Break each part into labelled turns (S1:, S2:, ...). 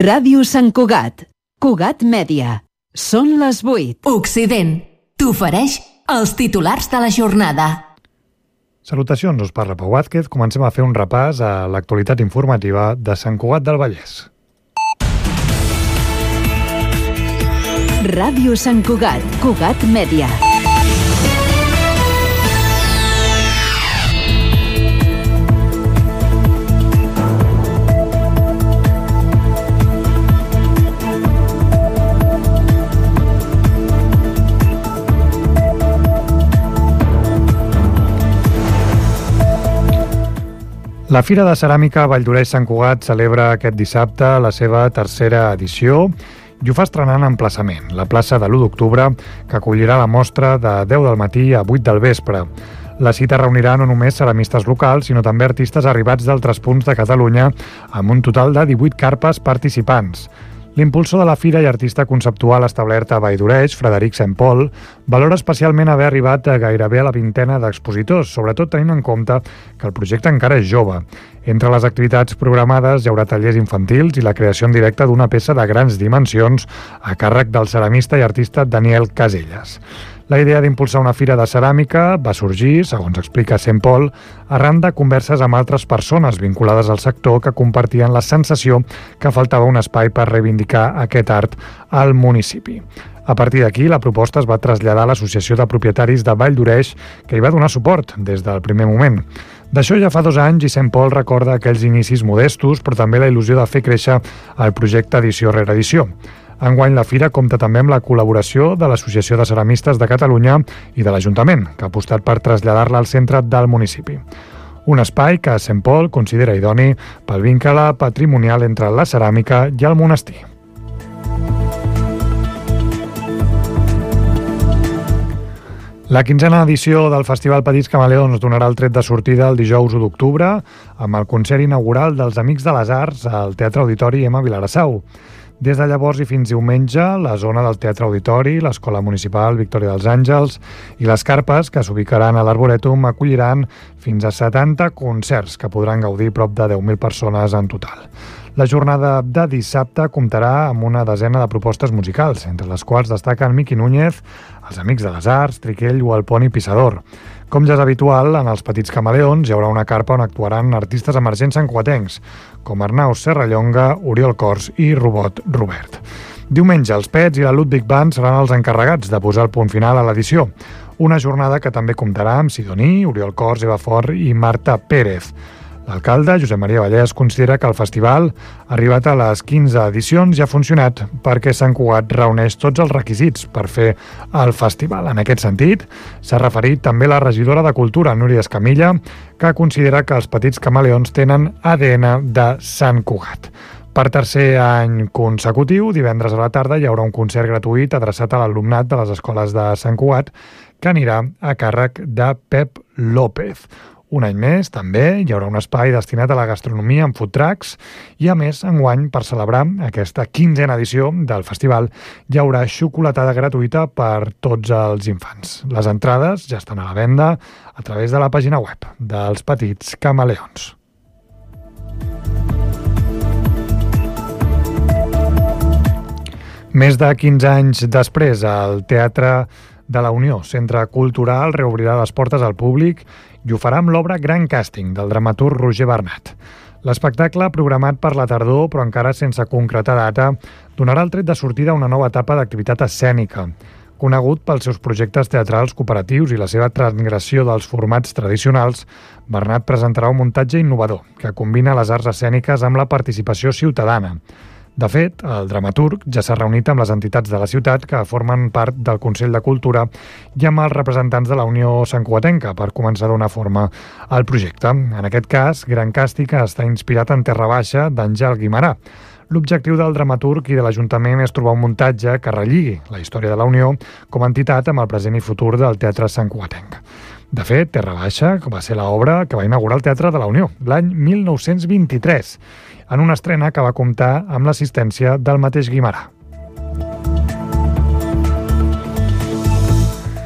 S1: Ràdio Sant Cugat. Cugat Mèdia. Són les 8.
S2: Occident t'ofereix els titulars de la jornada.
S3: Salutacions, us parla Pau Vázquez. Comencem a fer un repàs a l'actualitat informativa de Sant Cugat del Vallès.
S1: Ràdio Sant Cugat. Cugat Mèdia.
S3: La Fira de Ceràmica Valldoreix Sant Cugat celebra aquest dissabte la seva tercera edició i ho fa estrenant emplaçament, la plaça de l'1 d'octubre, que acollirà la mostra de 10 del matí a 8 del vespre. La cita reunirà no només ceramistes locals, sinó també artistes arribats d'altres punts de Catalunya, amb un total de 18 carpes participants. L'impulsor de la fira i artista conceptual establert a Valldoreix, Frederic Saint Paul, valora especialment haver arribat a gairebé a la vintena d'expositors, sobretot tenint en compte que el projecte encara és jove. Entre les activitats programades hi haurà tallers infantils i la creació en directe d'una peça de grans dimensions a càrrec del ceramista i artista Daniel Caselles. La idea d'impulsar una fira de ceràmica va sorgir, segons explica Saint Paul, arran de converses amb altres persones vinculades al sector que compartien la sensació que faltava un espai per reivindicar aquest art al municipi. A partir d'aquí, la proposta es va traslladar a l'Associació de Propietaris de Valldoreix, que hi va donar suport des del primer moment. D'això ja fa 2 anys i Saint Paul recorda aquells inicis modestos, però també la il·lusió de fer créixer el projecte edició rere edició. Enguany la fira compta també amb la col·laboració de l'Associació de Ceramistes de Catalunya i de l'Ajuntament, que ha apostat per traslladar-la al centre del municipi. Un espai que Saint Paul considera idoni pel vincle patrimonial entre la ceràmica i el monestir. La 15a edició del Festival Petits Camaleons donarà el tret de sortida el dijous 1 d'octubre amb el concert inaugural dels Amics de les Arts al Teatre Auditori M. Vilassau. Des de llavors i fins diumenge, la zona del Teatre Auditori, l'Escola Municipal Victòria dels Àngels i les carpes, que s'ubicaran a l'Arborètum, acolliran fins a 70 concerts que podran gaudir prop de 10.000 persones en total. La jornada de dissabte comptarà amb una desena de propostes musicals, entre les quals destaquen Miqui Núñez, els Amics de les Arts, Triquell o el Poni Pissador. Com ja és habitual, en els Petits Camaleons hi haurà una carpa on actuaran artistes emergents santcugatencs, com Arnau Serrallonga, Oriol Cors i Robot Robert. Diumenge, els Pets i la Ludwig Band seran els encarregats de posar el punt final a l'edició. Una jornada que també comptarà amb Sidoní, Oriol Cors, Eva Fort i Marta Pérez. L'alcalde, Josep Maria Vallès, considera que el festival, arribat a les 15 edicions, ja ha funcionat perquè Sant Cugat reuneix tots els requisits per fer el festival. En aquest sentit, s'ha referit també la regidora de Cultura, Núria Escamilla, que considera que els Petits Camaleons tenen ADN de Sant Cugat. Per tercer any consecutiu, divendres a la tarda hi haurà un concert gratuït adreçat a l'alumnat de les escoles de Sant Cugat que anirà a càrrec de Pep López. Un any més, també, hi haurà un espai destinat a la gastronomia amb food trucks i, a més, enguany, per celebrar aquesta 15a edició del festival, hi haurà xocolatada gratuïta per tots els infants. Les entrades ja estan a la venda a través de la pàgina web dels Petits Camaleons. Més de 15 anys després, el Teatre de la Unió, Centre Cultural, reobrirà les portes al públic i ho farà amb l'obra Gran Càsting, del dramaturg Roger Bernat. L'espectacle, programat per la tardor, però encara sense concretar data, donarà el tret de sortida a una nova etapa d'activitat escènica. Conegut pels seus projectes teatrals cooperatius i la seva transgressió dels formats tradicionals, Bernat presentarà un muntatge innovador que combina les arts escèniques amb la participació ciutadana. De fet, el dramaturg ja s'ha reunit amb les entitats de la ciutat que formen part del Consell de Cultura i amb els representants de la Unió Santcugatenca per començar a donar forma al projecte. En aquest cas, Gran Càsting està inspirat en Terra Baixa d'Àngel Guimerà. L'objectiu del dramaturg i de l'Ajuntament és trobar un muntatge que relligui la història de la Unió com a entitat amb el present i futur del teatre santcugatenc. De fet, Terra Baixa va ser l'obra que va inaugurar el Teatre de la Unió l'any 1923, en una estrena que va comptar amb l'assistència del mateix Guimerà.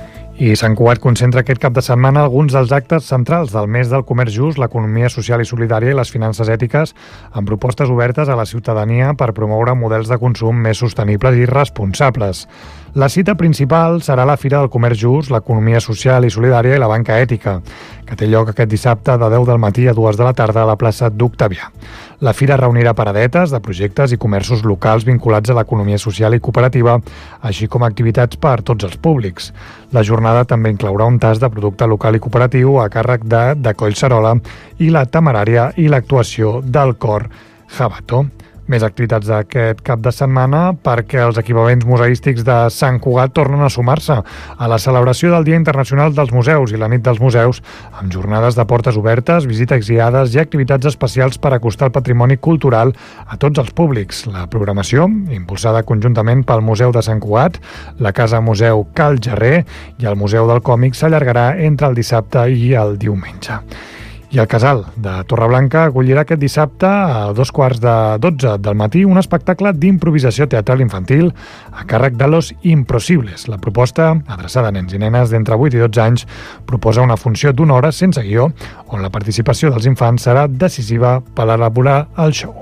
S3: I Sant Cugat concentra aquest cap de setmana alguns dels actes centrals del mes del comerç just, l'economia social i solidària i les finances ètiques, amb propostes obertes a la ciutadania per promoure models de consum més sostenibles i responsables. La cita principal serà la Fira del Comerç Just, l'economia social i solidària i la banca ètica, que té lloc aquest dissabte de 10 del matí a 2 de la tarda a la plaça d'Octavià. La fira reunirà paradetes de projectes i comerços locals vinculats a l'economia social i cooperativa, així com activitats per a tots els públics. La jornada també inclourà un tast de producte local i cooperatiu a càrrec de Collserola i la Temerària i l'actuació del cor Jabato. Més activitats d'aquest cap de setmana perquè els equipaments museístics de Sant Cugat tornen a sumar-se a la celebració del Dia Internacional dels Museus i la Nit dels Museus, amb jornades de portes obertes, visites guiades i activitats especials per acostar el patrimoni cultural a tots els públics. La programació, impulsada conjuntament pel Museu de Sant Cugat, la Casa Museu Cal Gerrer i el Museu del Còmic, s'allargarà entre el dissabte i el diumenge. I el Casal de Torreblanca acollirà aquest dissabte a 11:15 del matí un espectacle d'improvisació teatral infantil a càrrec de Los Improsibles. La proposta, adreçada a nens i nenes d'entre 8 i 12 anys, proposa una funció d'una hora sense guió, on la participació dels infants serà decisiva per elaborar el show.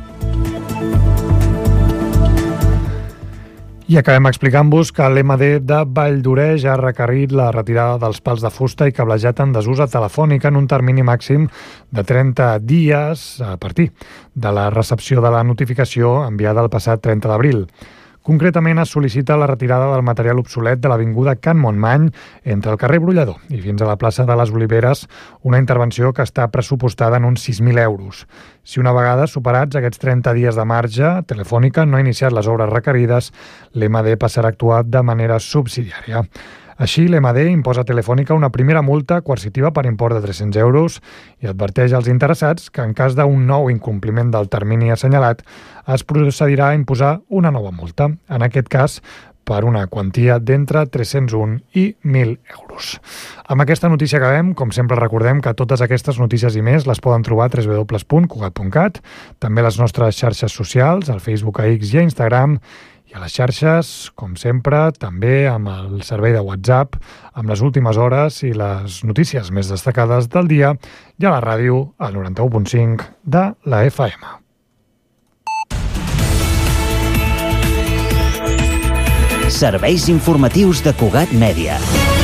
S3: I acabem explicant-vos que l'MD de Valldoreix ha requerit la retirada dels pals de fusta i cablejat en desús telefònic en un termini màxim de 30 dies a partir de la recepció de la notificació enviada el passat 30 d'abril. Concretament es sol·licita la retirada del material obsolet de l'avinguda Can Montmany entre el carrer Brollador i fins a la plaça de les Oliveres, una intervenció que està pressupostada en uns 6.000 euros. Si una vegada superats aquests 30 dies de marge, Telefònica no ha iniciat les obres requerides, l'MD passarà a actuar de manera subsidiària. Així, l'MD imposa a Telefònica una primera multa coercitiva per import de 300 euros i adverteix als interessats que en cas d'un nou incompliment del termini assenyalat es procedirà a imposar una nova multa, en aquest cas per una quantia d'entre 301 i 1.000 euros. Amb aquesta notícia acabem. Com sempre recordem que totes aquestes notícies i més les poden trobar a www.cugat.cat, també a les nostres xarxes socials, al Facebook, a X i a Instagram, i a les xarxes, com sempre, també amb el servei de WhatsApp, amb les últimes hores i les notícies més destacades del dia, i a la ràdio, al 91.5 de la FM.
S4: Serveis informatius de Cugat Mèdia.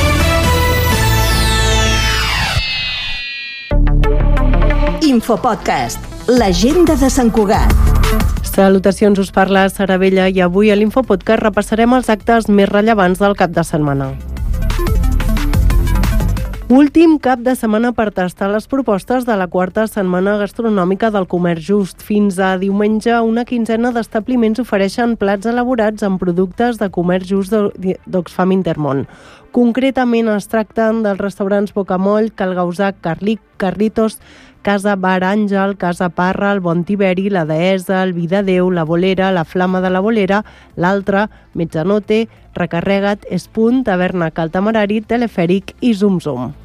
S2: Infopodcast, l'agenda de Sant Cugat.
S5: Salutacions, us parla Sara Vella i avui a l'Infopodcast repassarem els actes més rellevants del cap de setmana. Últim cap de setmana per tastar les propostes de la quarta setmana gastronòmica del Comerç Just. Fins a diumenge, una quinzena d'establiments ofereixen plats elaborats amb productes de Comerç Just d'Oxfam Intermón. Concretament es tracten dels restaurants Bocamoll, Cal Gausac, Carlitos, Casa Bar Àngel, Casa Parra, el Bon Tiberi, la Deessa, el Vi de Déu, la Bolera, la Flama de la Bolera, l'Altra, Mezzanote, Recarrega't, Espunt, Taverna Cal Temerari, Telefèric i Zum Zum.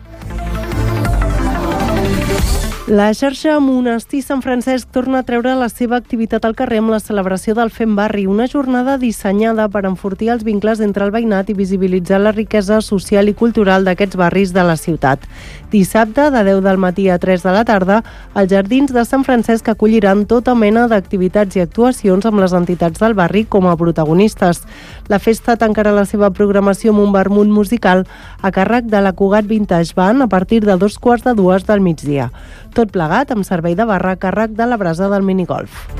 S5: La xarxa Monestir Sant Francesc torna a treure la seva activitat al carrer amb la celebració del Fem Barri, una jornada dissenyada per enfortir els vincles entre el veïnat i visibilitzar la riquesa social i cultural d'aquests barris de la ciutat. Dissabte, de 10 del matí a 3 de la tarda, els Jardins de Sant Francesc acolliran tota mena d'activitats i actuacions amb les entitats del barri com a protagonistes. La festa tancarà la seva programació amb un vermut musical a càrrec de la Cugat Vintage Band a partir de 2:45 del migdia. Tot plegat amb servei de barra a càrrec de la brasa del minigolf.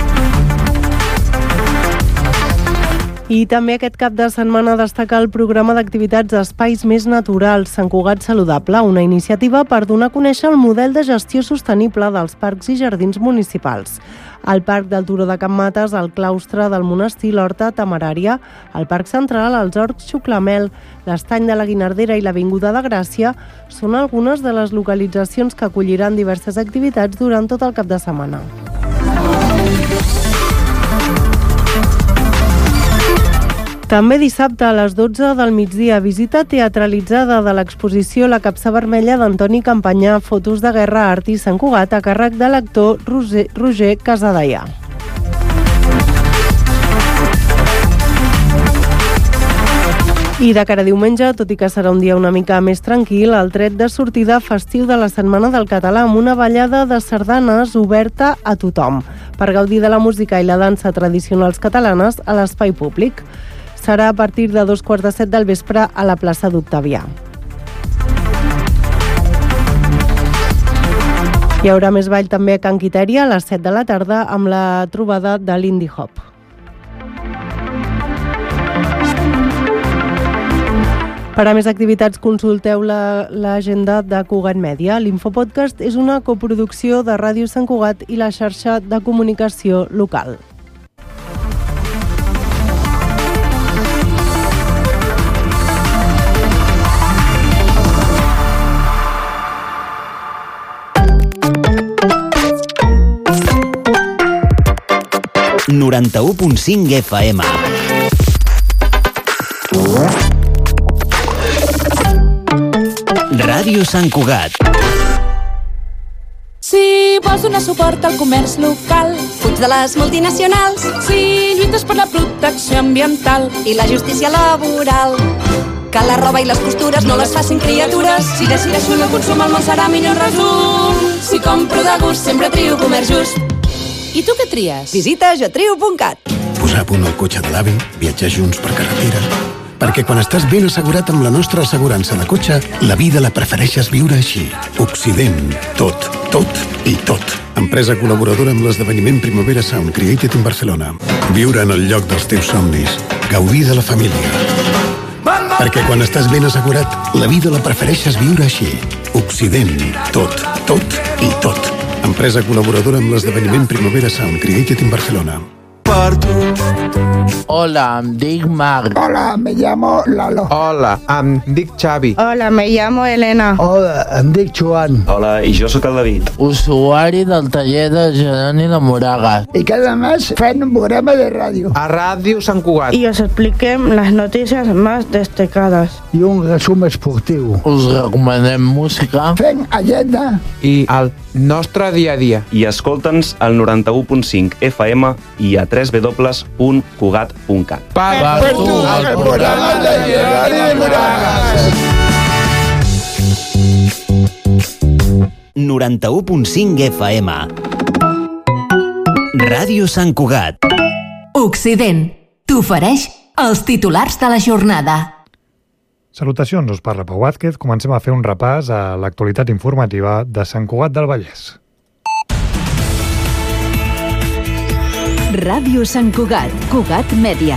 S5: I també aquest cap de setmana destaca el programa d'activitats d'espais més naturals Sant Cugat Saludable, una iniciativa per donar a conèixer el model de gestió sostenible dels parcs i jardins municipals. Al Parc del Turó de Can Mates, el claustre del monestir l'Horta Temerària, al Parc Central, els Horts Xuclamel, l'Estany de la Guinardera i l'Avinguda de Gràcia són algunes de les localitzacions que acolliran diverses activitats durant tot el cap de setmana. També dissabte a les 12 del migdia, visita teatralitzada de l'exposició La Capsa Vermella d'Antoni Campanyà, fotos de guerra, art i Sant Cugat, a càrrec de l'actor Roger Casadeià. I de cara a diumenge, tot i que serà un dia una mica més tranquil, el tret de sortida festiu de la Setmana del Català amb una ballada de sardanes oberta a tothom per gaudir de la música i la dansa tradicionals catalanes a l'espai públic. Serà a partir de 2:15 del vespre a la plaça d'Octavià. Hi haurà més ball també a Can Quitèria a les 7 de la tarda amb la trobada de l'Indie Hop. Per a més activitats consulteu l'agenda de Cugat Mèdia. L'Infopodcast és una coproducció de Ràdio Sant Cugat i la xarxa de comunicació local.
S4: ...91.5 FM. Ràdio Sant Cugat.
S6: Si vols donar suport al comerç local,
S7: fuig de les multinacionals.
S6: Si lluites per la protecció ambiental
S7: i la justícia laboral, que la roba i les costures no les facin criatures.
S6: Si decideixo no consum, el món serà millor resum. Si compro de gust, sempre trio comerç just. I tu què tries?
S7: Visita jotrio.cat.
S8: Posar a punt el cotxe de l'avi, viatjar junts per carretera... Perquè quan estàs ben assegurat amb la nostra assegurança de cotxe, la vida la prefereixes viure així. Occident. Tot, tot i tot. Empresa col·laboradora amb l'esdeveniment Primavera Sound Created in Barcelona. Viure en el lloc dels teus somnis. Gaudir de la família. Perquè quan estàs ben assegurat, la vida la prefereixes viure així. Occident. Tot, tot i tot. Empresa col·laboradora amb l'esdeveniment Primavera Sound Created in Barcelona.
S9: Hola, em dic Marc.
S10: Hola, me llamo Lalo.
S11: Hola, em dic Xavi.
S12: Hola, me llamo Elena.
S10: Hola, em dic Joan.
S13: Hola, i jo sóc el David.
S9: Usuari del taller de Geroni de Moragas.
S10: I cada mes fem un programa de ràdio.
S11: A Ràdio Sant Cugat.
S12: Y os expliquem las noticias más destacadas.
S10: I un resum esportiu.
S9: Us recomanem música.
S10: Fem agenda.
S11: I el nostre dia a dia.
S13: I escolta'ns al 91.5 FM i a www.cugat.cat.
S11: Per tu, el programa de Geroni de Moragas.
S4: 91.5 FM. Ràdio Sant Cugat.
S2: Occident t'ofereix els titulars de la jornada.
S3: Salutacions, us parla Pau Vázquez. Comencem a fer un repàs a l'actualitat informativa de Sant Cugat del Vallès.
S1: Ràdio Sant Cugat, Cugat Mèdia.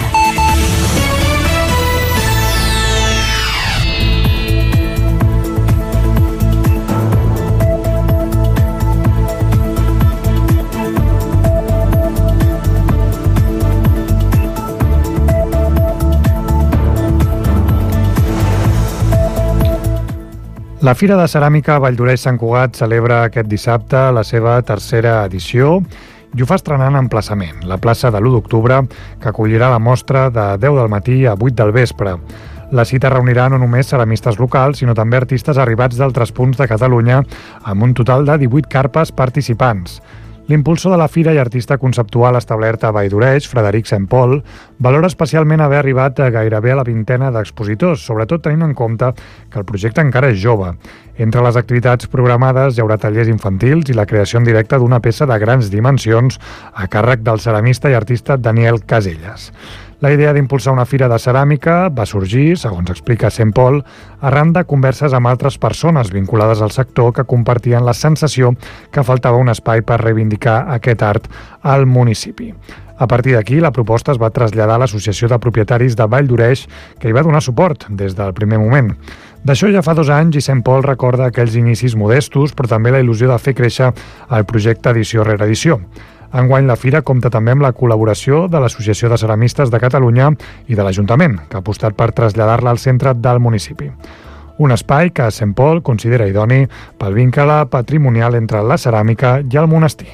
S1: La Fira de Ceràmica Valldoreix Sant Cugat celebra aquest dissabte la seva tercera edició i ho fa estrenant emplaçament, la plaça de l'1 d'octubre, que acollirà la mostra de 10 del matí a 8 del vespre. La cita reunirà no només ceramistes locals, sinó també artistes arribats d'altres punts de Catalunya, amb un total de 18 carpes participants. L'impulsor de la fira i artista conceptual establert a Valldoreix, Frederic Saint Paul, valora especialment haver arribat a gairebé a la vintena d'expositors, sobretot tenint en compte que el projecte encara és jove. Entre les activitats programades hi haurà tallers infantils i la creació en directe d'una peça de grans dimensions a càrrec del ceramista i artista Daniel Caselles. La idea d'impulsar una fira de ceràmica va sorgir, segons explica Saint Paul, arran de converses amb altres persones vinculades al sector que compartien la sensació que faltava un espai per reivindicar aquest art al municipi. A partir d'aquí, la proposta es va traslladar a l'Associació de Propietaris de Valldoreix, que hi va donar suport des del primer moment. D'això ja fa 2 anys i Saint Paul recorda aquells inicis modestos, però també la il·lusió de fer créixer el projecte edició rere edició. Enguany la fira compta també amb la col·laboració de l'Associació de Ceramistes de Catalunya i de l'Ajuntament, que ha apostat per traslladar-la al centre del municipi. Un espai que Saint Paul considera idoni pel vincle patrimonial entre la ceràmica i el monestir.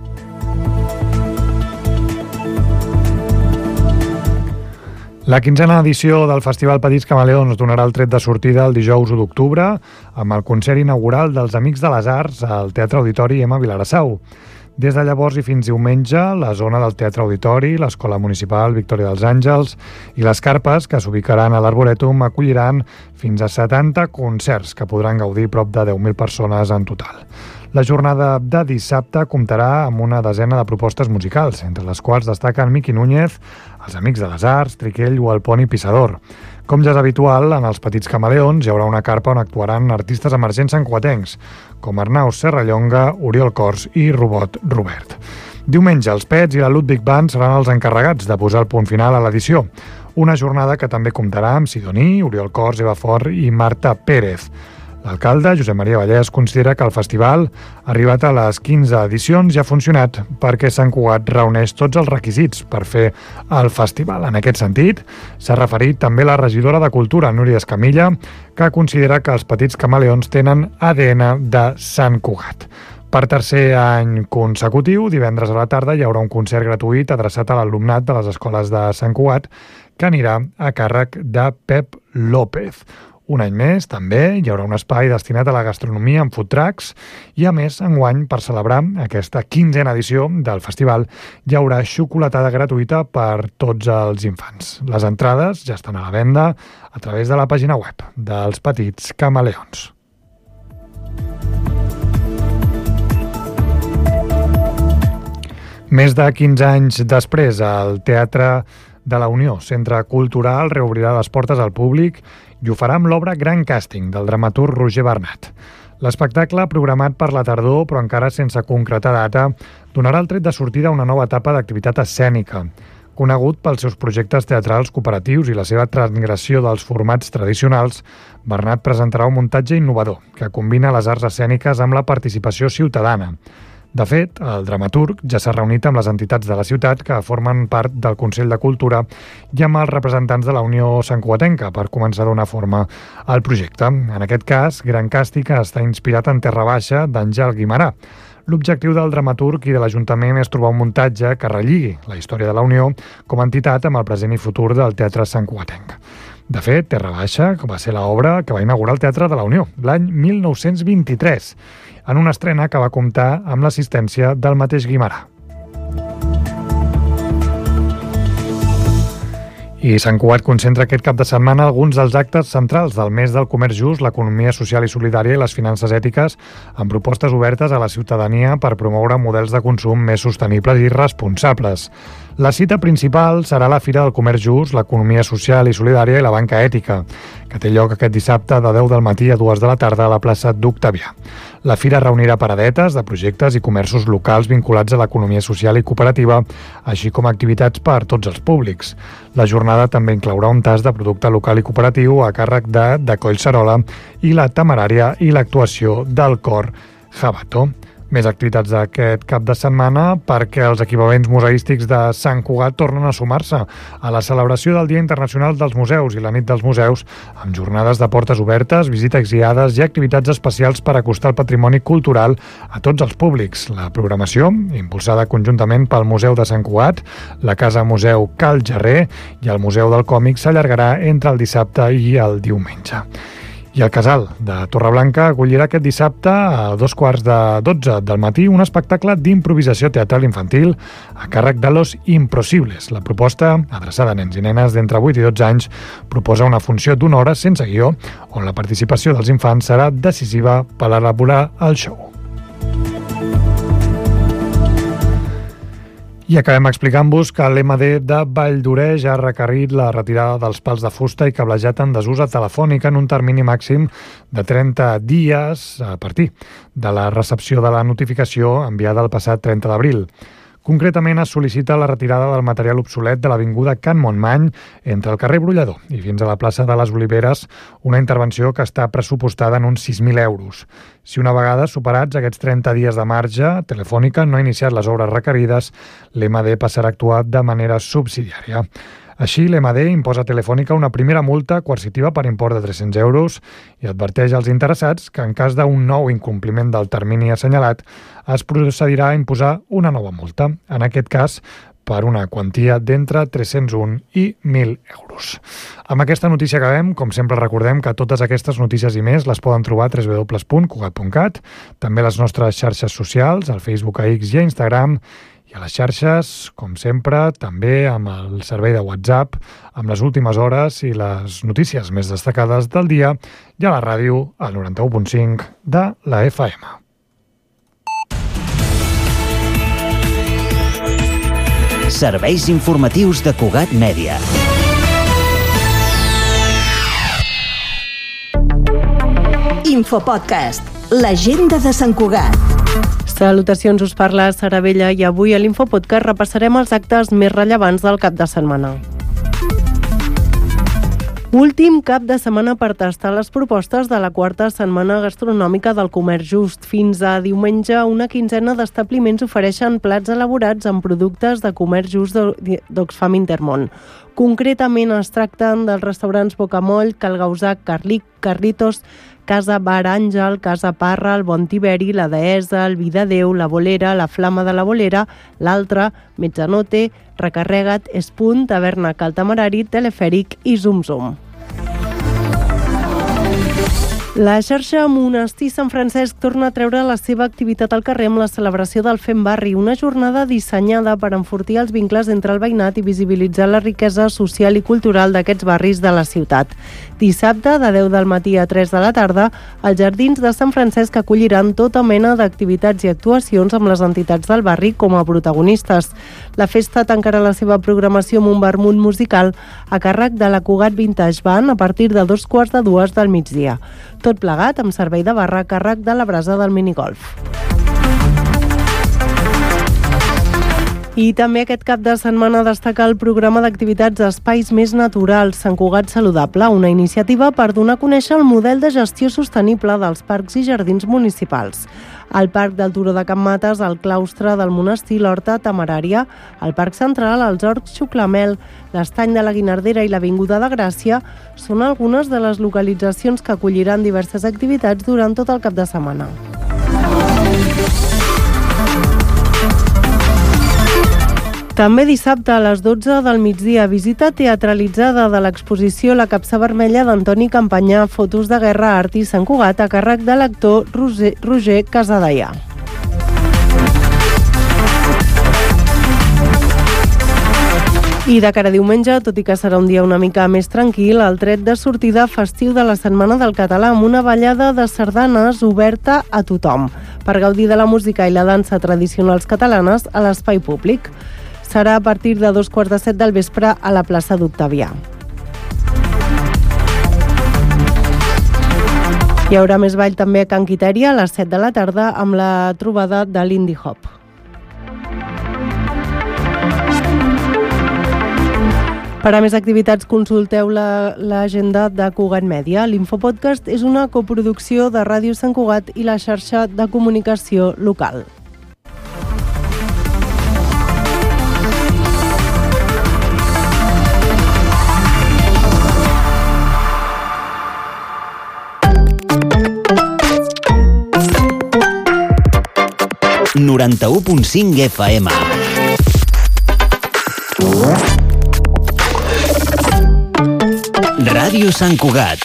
S1: La 15a edició del Festival Petits Camaleons donarà el tret de sortida el dijous 1 d'octubre amb el concert inaugural dels Amics de les Arts al Teatre Auditori M. Vilassau.
S3: Des de llavors i fins diumenge, la zona del Teatre Auditori, l'Escola Municipal Victòria dels Àngels i les carpes que s'ubicaran a l'Arborètum acolliran fins a 70 concerts que podran gaudir prop de 10.000 persones en total. La jornada de dissabte comptarà amb una desena de propostes musicals, entre les quals destaquen Miqui Núñez, els Amics de les Arts, Triquell o el Poni Pissador. Com ja és habitual, en els Petits Camaleons hi haurà una carpa on actuaran artistes emergents santcugatencs, com Arnau Serrallonga, Oriol Cors i Robot Robert. Diumenge, els Pets i la Ludwig Band seran els encarregats de posar el punt final a l'edició. Una jornada que també comptarà amb Sidoní, Oriol Cors, Eva Fort i Marta Pérez. L'alcalde, Josep Maria Vallès, considera que el festival, arribat a les 15 edicions, ja ha funcionat perquè Sant Cugat reuneix tots els requisits per fer el festival. En aquest sentit, s'ha referit també la regidora de Cultura, Núria Escamilla, que considera que els Petits Camaleons tenen ADN de Sant Cugat. Per tercer any consecutiu, divendres a la tarda hi haurà un concert gratuït adreçat a l'alumnat de les escoles de Sant Cugat que anirà a càrrec de Pep López. Un any més, també, hi haurà un espai destinat a la gastronomia amb food trucks i, a més, enguany, per celebrar aquesta 15a edició del festival, hi haurà xocolatada gratuïta per tots els infants. Les entrades ja estan a la venda a través de la pàgina web dels Petits Camaleons. Més de 15 anys després, el Teatre de la Unió, Centre Cultural, reobrirà les portes al públic i ho farà amb l'obra Gran Càsting, del dramaturg Roger Bernat. L'espectacle, programat per la tardor, però encara sense concretar data, donarà el tret de sortida a una nova etapa d'activitat escènica. Conegut pels seus projectes teatrals cooperatius i la seva transgressió dels formats tradicionals, Bernat presentarà un muntatge innovador que combina les arts escèniques amb la participació ciutadana. De fet, el dramaturg ja s'ha reunit amb les entitats de la ciutat que formen part del Consell de Cultura i amb els representants de la Unió Santcugatenca per començar a donar forma al projecte. En aquest cas, Gran Càsting està inspirat en Terra Baixa d'Àngel Guimerà. L'objectiu del dramaturg i de l'Ajuntament és trobar un muntatge que relligui la història de la Unió com a entitat amb el present i futur del teatre santcugatenc. De fet, Terra Baixa va ser l'obra que va inaugurar el Teatre de la Unió l'any 1923, en una estrena que va comptar amb l'assistència del mateix Guimerà. I Sant Cugat concentra aquest cap de setmana alguns dels actes centrals del mes del comerç just, l'economia social i solidària i les finances ètiques, amb propostes obertes a la ciutadania per promoure models de consum més sostenibles i responsables. La cita principal serà la Fira del Comerç Just, l'economia social i solidària i la banca ètica, que té lloc aquest dissabte de 10 del matí a 2 de la tarda a la plaça d'Octavià. La fira reunirà paradetes de projectes i comerços locals vinculats a l'economia social i cooperativa, així com activitats per a tots els públics. La jornada també inclourà un tast de producte local i cooperatiu a càrrec de Collserola i la Temerària i l'actuació del cor Jabato. Més activitats d'aquest cap de setmana perquè els equipaments museístics de Sant Cugat tornen a sumar-se a la celebració del Dia Internacional dels Museus i la Nit dels Museus, amb jornades de portes obertes, visites guiades i activitats especials per acostar el patrimoni cultural a tots els públics. La programació, impulsada conjuntament pel Museu de Sant Cugat, la Casa Museu Cal Gerrer i el Museu del Còmic, s'allargarà entre el dissabte i el diumenge. I el Casal de Torreblanca acollirà aquest dissabte a 2:45 del matí un espectacle d'improvisació teatral infantil a càrrec de Los Improsibles. La proposta, adreçada a nens i nenes d'entre 8 i 12 anys, proposa una funció d'una hora sense guió, on la participació dels infants serà decisiva per elaborar el show. I acabem explicant-vos que l'MD de Valldoreix ha requerit la retirada dels pals de fusta i cablejat en desús telefònic en un termini màxim de 30 dies a partir de la recepció de la notificació enviada el passat 30 d'abril. Concretament es sol·licita la retirada del material obsolet de l'avinguda Can Montmany entre el carrer Brollador i fins a la plaça de les Oliveres, una intervenció que està pressupostada en uns 6.000 euros. Si una vegada superats aquests 30 dies de marge, Telefònica no ha iniciat les obres requerides, l'MD passarà a actuar de manera subsidiària. Així, l'MD imposa a Telefònica una primera multa coercitiva per import de 300 euros i adverteix als interessats que en cas d'un nou incompliment del termini assenyalat es procedirà a imposar una nova multa, en aquest cas
S1: per una quantia d'entre 301 i 1.000 euros. Amb aquesta notícia acabem. Com sempre recordem que totes aquestes notícies i més les poden trobar a www.cugat.cat, també a les nostres xarxes socials, al Facebook, a X i a Instagram, i a les xarxes, com sempre, també amb el servei de WhatsApp, amb les últimes hores i les notícies més destacades del dia, i a la ràdio, al 91.5 de la FM.
S4: Serveis informatius de Cugat Mèdia.
S14: Infopodcast, l'agenda de Sant Cugat.
S5: Salutacions, us parla Sara Vella i avui a l'Infopodcast repassarem els actes més rellevants del cap de setmana. Últim cap de setmana per tastar les propostes de la quarta setmana gastronòmica del Comerç Just. Fins a diumenge, una quinzena d'establiments ofereixen plats elaborats amb productes de Comerç Just d'Oxfam Intermón. Concretament es tracten dels restaurants Bocamoll, Cal Gausac, Carlitos, Casa Bar Àngel, Casa Parra, el Bon Tiberi, la Deessa, el Vi de Déu, la Bolera, la Flama de la Bolera, l'Altra, Mezzanote, Recarrega't, Espunt, Taverna Cal Temerari, Telefèric i Zum Zum. La xarxa Monestir Sant Francesc torna a treure la seva activitat al carrer amb la celebració del Fem Barri, una jornada dissenyada per enfortir els vincles entre el veïnat i visibilitzar la riquesa social i cultural d'aquests barris de la ciutat. Dissabte, de 10 del matí a 3 de la tarda, els Jardins de Sant Francesc acolliran tota mena d'activitats i actuacions amb les entitats del barri com a protagonistes. La festa tancarà la seva programació amb un vermut musical a càrrec de la Cugat Vintage Band a partir de 2:45 del migdia. Tot plegat amb servei de barra a càrrec de la brasa del minigolf. I també aquest cap de setmana destaca el programa d'activitats Espais Més Naturals Sant Cugat Saludable, una iniciativa per donar a conèixer el model de gestió sostenible dels parcs i jardins municipals. Al Parc del Turó de Can Mates, el claustre del monestir l'Horta Temerària, al Parc Central, els Horts Xuclamel, l'Estany de la Guinardera i l'Avinguda de Gràcia són algunes de les localitzacions que acolliran diverses activitats durant tot el cap de setmana. També dissabte a les 12 del migdia, visita teatralitzada de l'exposició La Capsa Vermella d'Antoni Campanyà, fotos de guerra, art i Sant Cugat, a càrrec de l'actor Roger Casadeià. I de cara a diumenge, tot i que serà un dia una mica més tranquil, el tret de sortida festiu de la Setmana del Català amb una ballada de sardanes oberta a tothom, per gaudir de la música i la dansa tradicionals catalanes a l'espai públic. Serà a partir de 2:45 del vespre a la plaça d'Octavià. Hi haurà més ball també a Can Quitèria a les 7 de la tarda amb la trobada de l'Indie Hop. Per a més activitats consulteu l'agenda de Cugat Mèdia. L'Infopodcast és una coproducció de Ràdio Sant Cugat i la xarxa de comunicació local.
S4: ...91.5 FM. Ràdio Sant Cugat.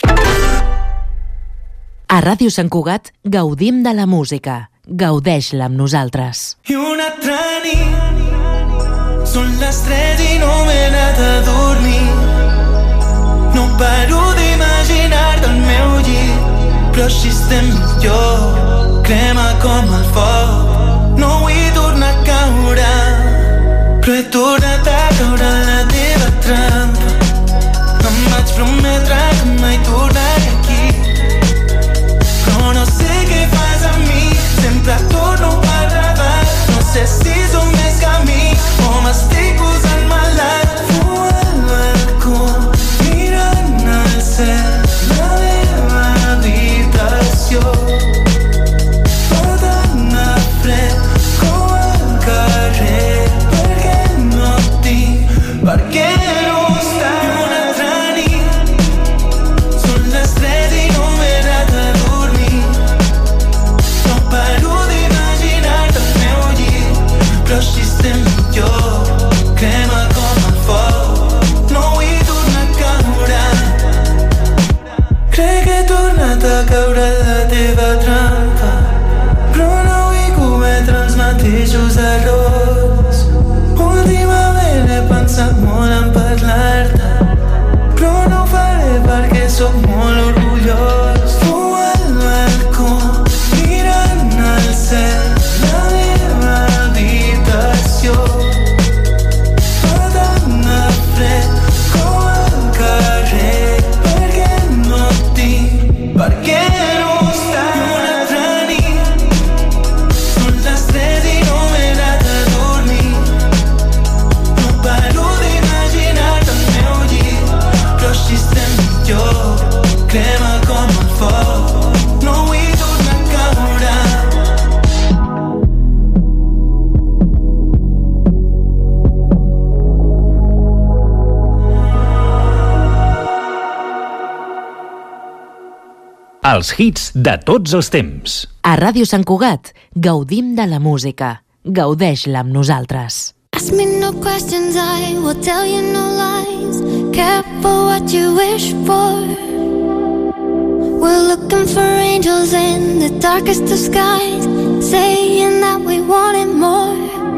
S2: A Ràdio Sant Cugat gaudim de la música. Gaudeix-la amb nosaltres.
S15: I una altra nit, són les 3 i no m'he anat a dormir. No paro d'imaginar-te al meu llit, però així estem millor, crema com el foc. No vull tornar a caure, però he tornat a caure en la teva trampa. Em vaig prometre que mai tornaré aquí, però no sé què fas amb mi, sempre torno a radar. No sé si som més que amics o m'estic posant malalt. Fumo al balcó, mirant al cel, la meva habitació. Tota una
S16: Els hits de tots els temps.
S2: A Ràdio Sant Cugat gaudim de la música. Gaudeix-la amb nosaltres.
S17: Ask me no questions, I will tell you no lies. Careful what you wish for. We're looking for angels in the darkest of skies, saying that we wanted more.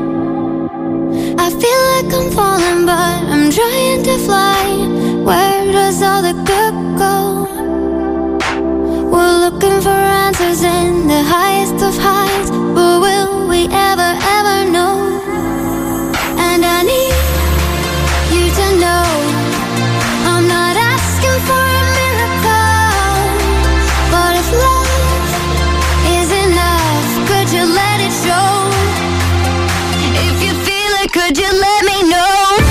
S17: I feel like I'm falling, but I'm trying to fly. Where does all the good go? We're looking for answers in the highest of highs, but will we ever, ever know? And I need you to know I'm not asking for a miracle, but if love is enough, could you let it show? If you feel it, could you let me know?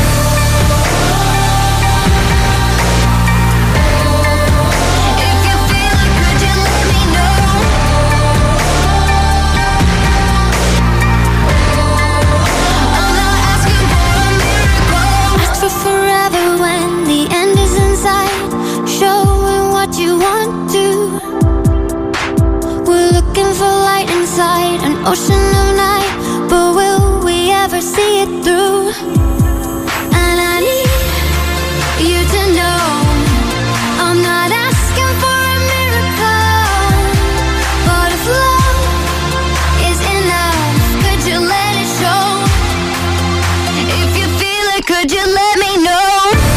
S17: An ocean of night, but will we ever see it through? And I need you to know I'm not asking for a miracle, but if love is enough, could you let it show? If you feel it, could you let me know?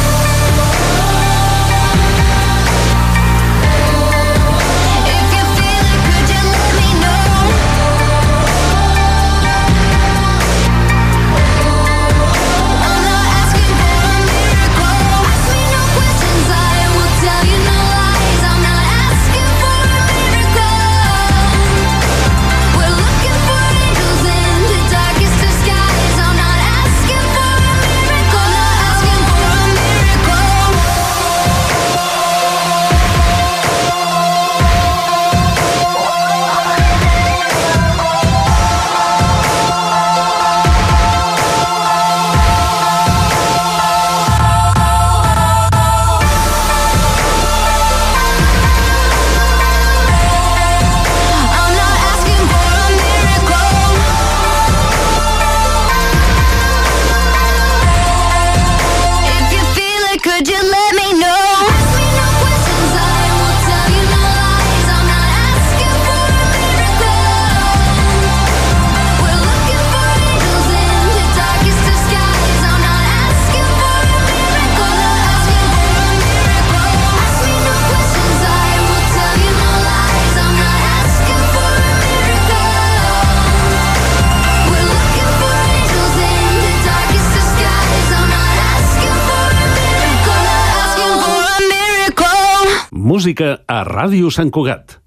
S16: Música a Ràdio Sant Cugat.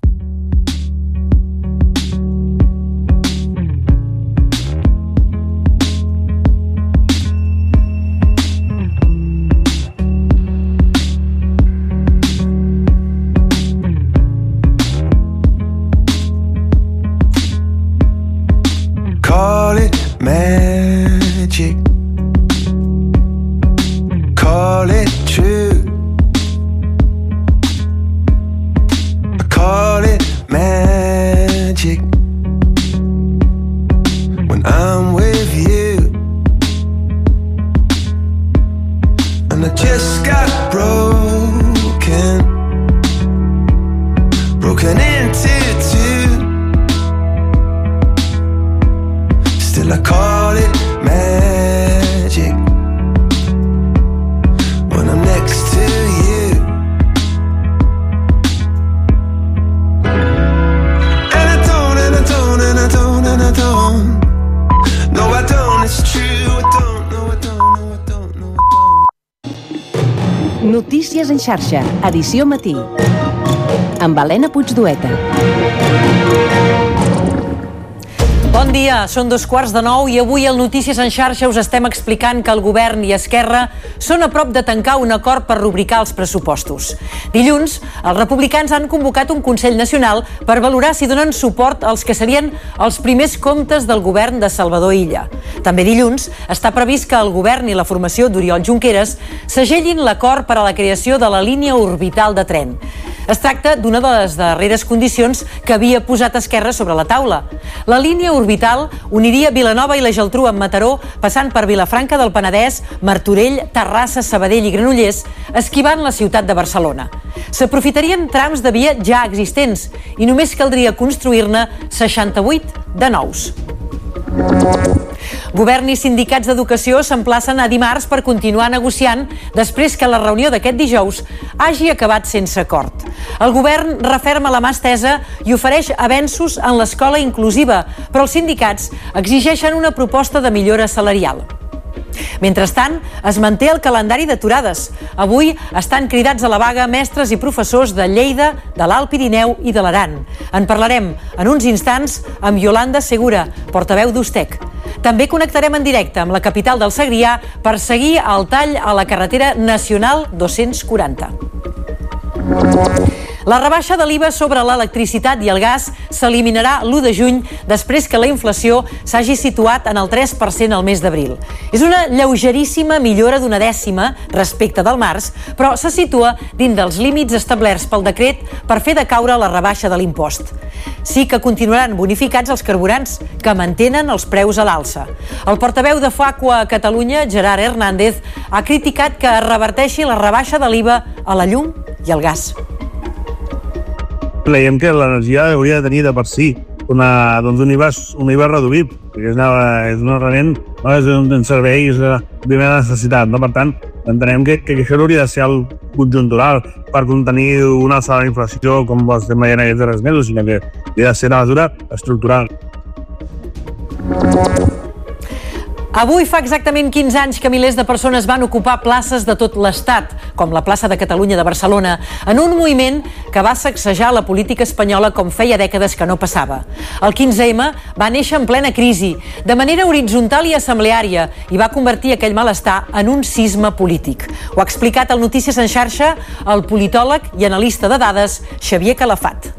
S18: Call it magic, call it true, call it magic when I'm with you. And I just got broken into two. Still I call it magic when I'm next to you. And I don't. No, I don't, it's true. I don't.
S2: Notícies en xarxa, edició matí. Amb Helena Puigdueta.
S19: Bon dia, són 8:45 i avui al Notícies en xarxa us estem explicant que el govern i Esquerra són a prop de tancar un acord per rubricar els pressupostos. Dilluns, els republicans han convocat un Consell Nacional per valorar si donen suport als que serien els primers comptes del govern de Salvador Illa. També dilluns està previst que el govern i la formació d'Oriol Junqueras segellin l'acord per a la creació de la línia orbital de tren. Es tracta d'una de les darreres condicions que havia posat Esquerra sobre la taula. La línia orbital uniria Vilanova i la Geltrú amb Mataró, passant per Vilafranca del Penedès, Martorell, Terrassa, Sabadell i Granollers, esquivant la ciutat de Barcelona. S'aprofitarien trams de via ja existents i només caldria construir-ne 68 de nous. Govern i sindicats d'educació s'emplacen a dimarts per continuar negociant després que la reunió d'aquest dijous hagi acabat sense acord. El govern referma la mà estesa i ofereix avenços en l'escola inclusiva, però els sindicats exigeixen una proposta de millora salarial. Mentrestant, es manté el calendari d'aturades. Avui estan cridats a la vaga mestres i professors de Lleida, de l'Alt Pirineu i de l'Aran. En parlarem en uns instants amb Yolanda Segura, portaveu d'Ustec. També connectarem en directe amb la capital del Segrià per seguir el tall a la carretera nacional 240. La rebaixa de l'IVA sobre l'electricitat i el gas s'eliminarà l'1 de juny després que la inflació s'hagi situat en el 3% al mes d'abril. És una lleugeríssima millora d'una dècima respecte del març, però se situa dins dels límits establerts pel decret per fer decaure la rebaixa de l'impost. Sí que continuaran bonificats els carburants, que mantenen els preus a l'alça. El portaveu de Facua a Catalunya, Gerard Hernández, ha criticat que es reverteixi la rebaixa de l'IVA a la llum i al gas.
S20: Creiem que l'energia hauria de tenir de per si un IVA reduït, perquè és un element, és un servei de primera necessitat. Per tant, entenem que això no hauria de ser el conjuntural per contenir una alçada d'inflació com ho estem veient aquests darrers mesos, sinó que hauria de ser una mesura estructural.
S19: Avui fa exactament 15 anys que milers de persones van ocupar places de tot l'Estat, com la plaça de Catalunya de Barcelona, en un moviment que va sacsejar la política espanyola com feia dècades que no passava. El 15M va néixer en plena crisi, de manera horitzontal i assembleària, i va convertir aquell malestar en un sisme polític. Ho ha explicat al Notícies en xarxa el politòleg i analista de dades Xavier Calafat.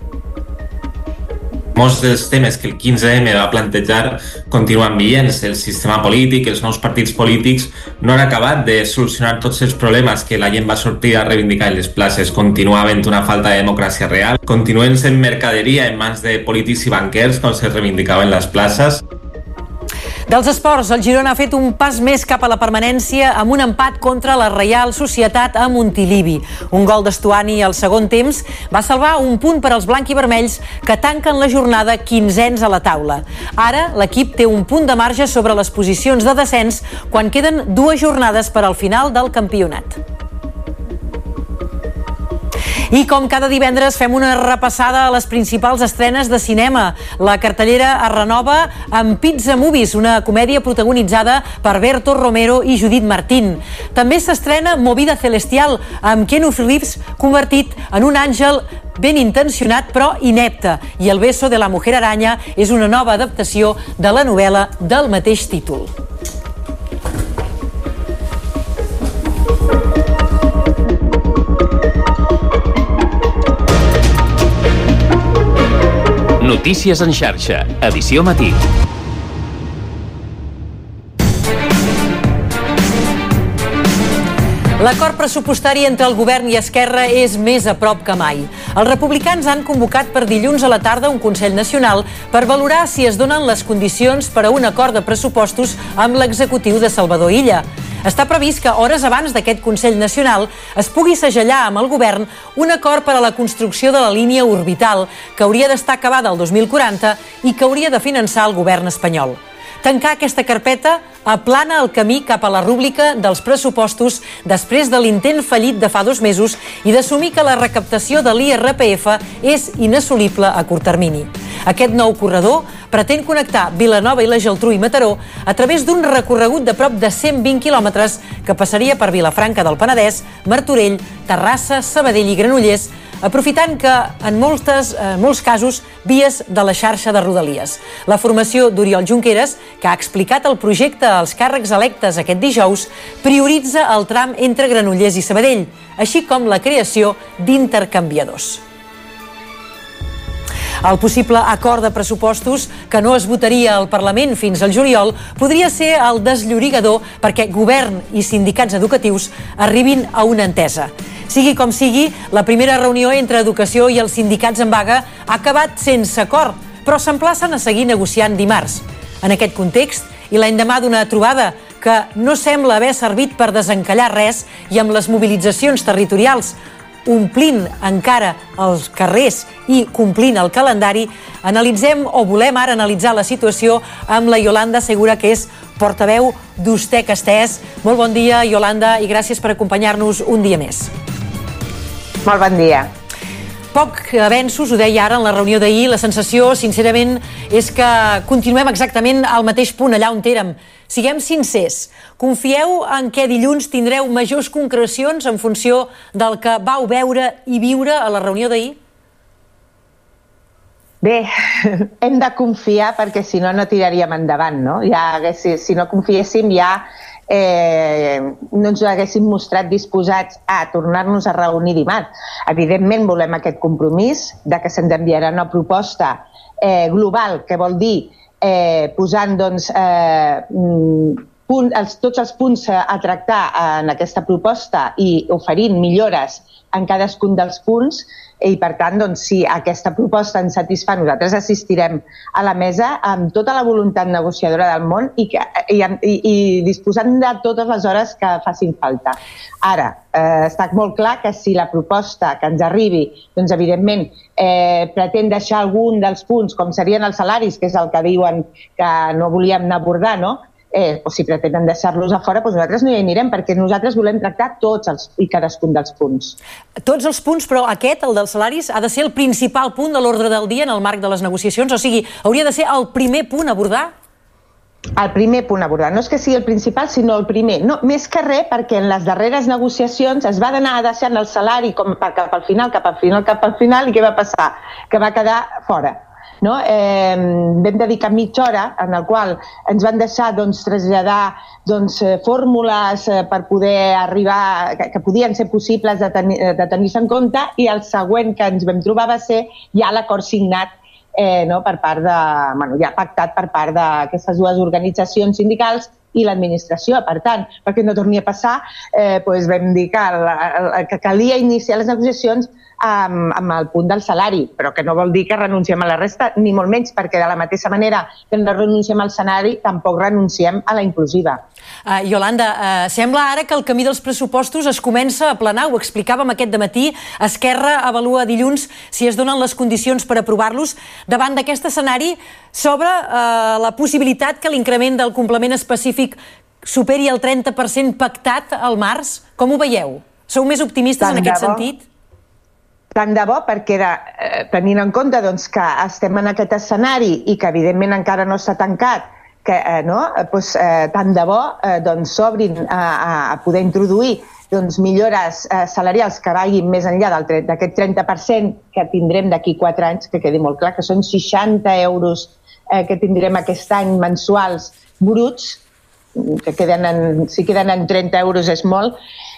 S21: Molts dels temes que el 15M va plantejar continuen vigents. El sistema polític, els nous partits polítics no han acabat de solucionar tots els problemes que la gent va sortir a reivindicar en les places. Continua havent una falta de democràcia real. Continuen sent mercaderia en mans de polítics i banquers, com se reivindicava en les places.
S19: Dels esports, el Girona ha fet un pas més cap a la permanència amb un empat contra la Reial Societat a Montilivi. Un gol d'Estuani al segon temps va salvar un punt per als blanc-i-vermells que tanquen la jornada 15ens a la taula. Ara l'equip té un punt de marge sobre les posicions de descens quan queden 2 jornades per al final del campionat. I com cada divendres fem una repassada a les principals estrenes de cinema. La cartellera es renova amb Pizza Movies, una comèdia protagonitzada per Berto Romero i Judith Martín. També s'estrena Movida Celestial, amb Keanu Reeves convertit en un àngel ben intencionat però inepte. I El beso de la mujer araña és una nova adaptació de la novel·la del mateix títol.
S16: Notícies en xarxa, edició matí.
S19: L'acord pressupostari entre el govern i Esquerra és més a prop que mai. Els republicans han convocat per dilluns a la tarda un Consell Nacional per valorar si es donen les condicions per a un acord de pressupostos amb l'executiu de Salvador Illa. Està previst que hores abans d'aquest Consell Nacional es pugui segellar amb el govern un acord per a la construcció de la línia orbital que hauria d'estar acabada el 2040 i que hauria de finançar el govern espanyol. Tancar aquesta carpeta aplana el camí cap a la rúbrica dels pressupostos després de l'intent fallit de fa 2 mesos i d'assumir que la recaptació de l'IRPF és inassolible a curt termini. Aquest nou corredor pretén connectar Vilanova i la Geltrú i Mataró a través d'un recorregut de prop de 120 quilòmetres que passaria per Vilafranca del Penedès, Martorell, Terrassa, Sabadell i Granollers, aprofitant que, en molts casos, vies de la xarxa de Rodalies. La formació d'Oriol Junqueras, que ha explicat el projecte als càrrecs electes aquest dijous, prioritza el tram entre Granollers i Sabadell, així com la creació d'intercanviadors. El possible acord de pressupostos, que no es votaria al Parlament fins al juliol, podria ser el desllorigador perquè govern i sindicats educatius arribin a una entesa. Sigui com sigui, la primera reunió entre Educació i els sindicats en vaga ha acabat sense acord, però s'emplacen a seguir negociant dimarts. En aquest context, i l'endemà d'una trobada que no sembla haver servit per desencallar res i amb les mobilitzacions territorials omplint encara els carrers i complint el calendari, analitzem o volem ara analitzar la situació amb la Iolanda Segura, que és portaveu d'Ustec Estès. Molt bon dia, Iolanda, i gràcies per acompanyar-nos un dia més.
S6: Molt bon dia.
S19: Poc avenços, ho deia ara en la reunió d'ahir. La sensació, sincerament, és que continuem exactament al mateix punt, allà on érem. Siguem sincers, confieu en què dilluns tindreu majors concrecions en funció del que vau veure i viure a la reunió d'ahir?
S6: Bé, hem de confiar perquè si no, no tiraríem endavant, no? Si no confiéssim ja no ens haguéssim mostrat disposats a tornar-nos a reunir dimarts. Evidentment volem aquest compromís de que se'ns enviarà una proposta global, que vol dir posant tots els punts a tractar en aquesta proposta i oferint millores en cadascun dels punts, i per tant, si aquesta proposta ens satisfà, nosaltres assistirem a la mesa amb tota la voluntat negociadora del món i disposant de totes les hores que facin falta. Ara, està molt clar que si la proposta que ens arribi, doncs evidentment pretén deixar algun dels punts, com serien els salaris, que és el que diuen que no volíem abordar, no? O si pretenen deixar-los a fora, doncs nosaltres no hi anirem, perquè nosaltres volem tractar tots i cadascun dels punts.
S19: Tots els punts, però aquest, el dels salaris, ha de ser el principal punt de l'ordre del dia en el marc de les negociacions? O sigui, hauria de ser el primer punt a abordar?
S6: El primer punt a abordar. No és que sigui el principal, sinó el primer. No, més que res, perquè en les darreres negociacions es va anar deixant el salari cap al final, i què va passar? Que va quedar fora. Vam dedicar mitja hora en el qual ens van deixar traslladar fórmules per poder arribar, que podien ser possibles de tenir-se en compte, i el següent que ens vam trobar va ser ja l'acord signat per part de, ja pactat per part d'aquestes dues organitzacions sindicals i l'administració. Per tant, perquè no torni a passar, vam dir que calia iniciar les negociacions amb el punt del salari, però que no vol dir que renunciem a la resta, ni molt menys, perquè de la mateixa manera que no renunciem al salari, tampoc renunciem a la inclusiva.
S19: Iolanda, sembla ara que el camí dels pressupostos es comença a aplanar, ho explicàvem aquest dematí. Esquerra avalua dilluns si es donen les condicions per aprovar-los. Davant d'aquest escenari s'obre la possibilitat que l'increment del complement específic superi el 30% pactat al març. Com ho veieu? Sou més optimistes en aquest sentit?
S6: Tant de bo, perquè tenint en compte que estem en aquest escenari i que evidentment encara no s'ha tancat, tant de bo s'obrin a poder introduir millores salarials que vagin més enllà d'aquest 30% que tindrem d'aquí 4 anys, que quedi molt clar, que són 60 euros que tindrem aquest any mensuals bruts, que si queden en 30 euros és molt,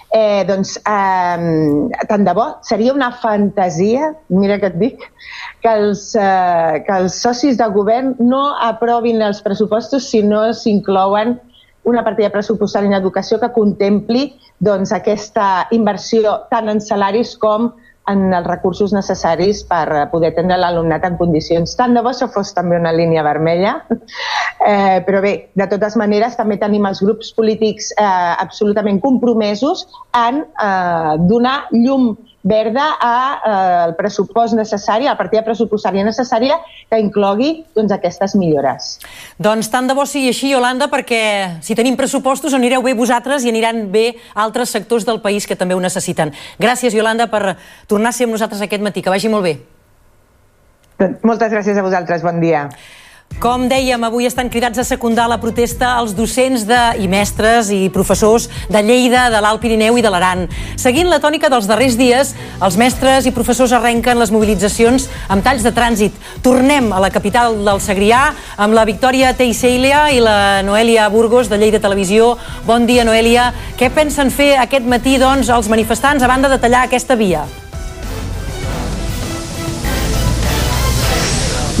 S6: tant de bo, seria una fantasia, mira que et dic, que els socis de govern no aprovin els pressupostos si no s'inclouen una partida pressupostària en educació que contempli aquesta inversió tant en salaris com en els recursos necessaris per poder atendre l'alumnat en condicions. Tant de bo això fos també una línia vermella, però bé, de totes maneres també tenim els grups polítics absolutament compromesos en donar llum verda al pressupost necessari, a la partida pressupostària necessària que inclogui aquestes millores.
S19: Doncs tant de bo sigui així, Iolanda, perquè si tenim pressupostos anireu bé vosaltres i aniran bé altres sectors del país que també ho necessiten. Gràcies, Iolanda, per tornar a ser amb nosaltres aquest matí. Que vagi molt bé.
S6: Moltes gràcies a vosaltres. Bon dia.
S19: Com dèiem, avui estan cridats a secundar la protesta els docents i mestres i professors de Lleida, de l'Alt Pirineu i de l'Aran. Seguint la tònica dels darrers dies, els mestres i professors arrenquen les mobilitzacions amb talls de trànsit. Tornem a la capital del Segrià amb la Victòria Teixeira i la Noelia Burgos de Lleida Televisió. Bon dia, Noelia. Què pensen fer aquest matí, els manifestants a banda de tallar aquesta via?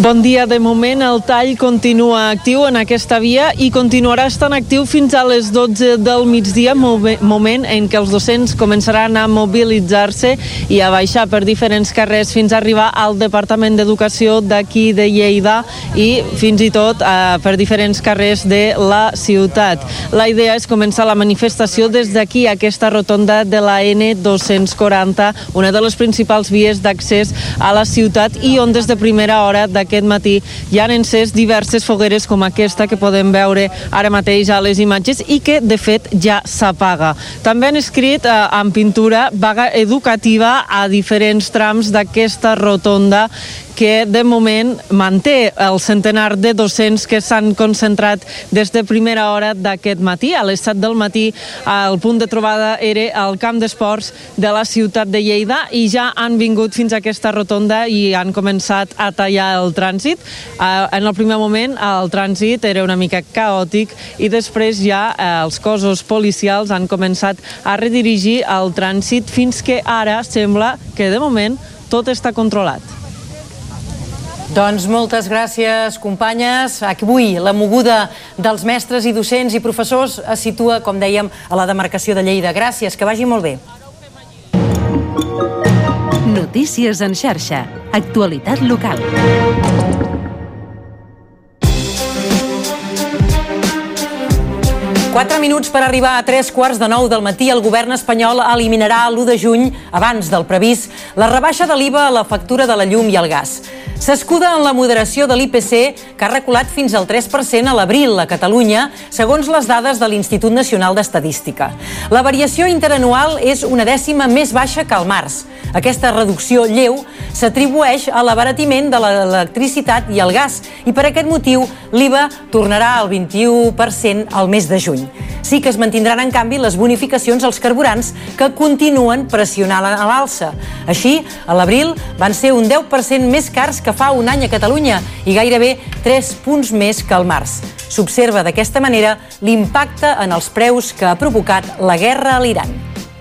S7: Bon dia. De moment el tall continua actiu en aquesta via i continuarà estant actiu fins a les 12 del migdia, moment en què els docents començaran a mobilitzar-se i a baixar per diferents carrers fins a arribar al Departament d'Educació d'aquí de Lleida i fins i tot per diferents carrers de la ciutat. La idea és començar la manifestació des d'aquí, aquesta rotonda de la N240, una de les principals vies d'accés a la ciutat i on des de primera hora d'aquest matí hi han encès diverses fogueres com aquesta que podem veure ara mateix a les imatges i que de fet ja s'apaga. També han escrit en pintura vaga educativa a diferents trams d'aquesta rotonda que de moment manté el centenar de docents que s'han concentrat des de primera hora d'aquest matí. A les 7 del matí el punt de trobada era al camp d'esports de la ciutat de Lleida i ja han vingut fins a aquesta rotonda i han començat a tallar el trànsit. En el primer moment el trànsit era una mica caòtic i després ja els cossos policials han començat a redirigir el trànsit fins que ara sembla que de moment tot està controlat.
S19: Doncs moltes gràcies, companyes. Avui la moguda dels mestres i docents i professors es situa, com dèiem, a la demarcació de Lleida. Gràcies, que vagi molt bé.
S2: Notícies en xarxa. Actualitat local.
S19: Quatre minuts per arribar a 3:15 del matí. El govern espanyol eliminarà l'1 de juny, abans del previst, la rebaixa de l'IVA a la factura de la llum i el gas. S'escuda en la moderació de l'IPC, que ha reculat fins al 3% a l'abril a Catalunya, segons les dades de l'Institut Nacional d'Estadística. La variació interanual és una dècima més baixa que al març. Aquesta reducció lleu s'atribueix a l'abaratiment de l'electricitat i el gas i per aquest motiu l'IVA tornarà al 21% al mes de juny. Sí que es mantindran, en canvi, les bonificacions als carburants que continuen pressionant a l'alça. Així, a l'abril van ser un 10% més cars que fa un any a Catalunya i gairebé 3 punts més que al març. S'observa d'aquesta manera l'impacte en els preus que ha provocat la guerra a l'Iran.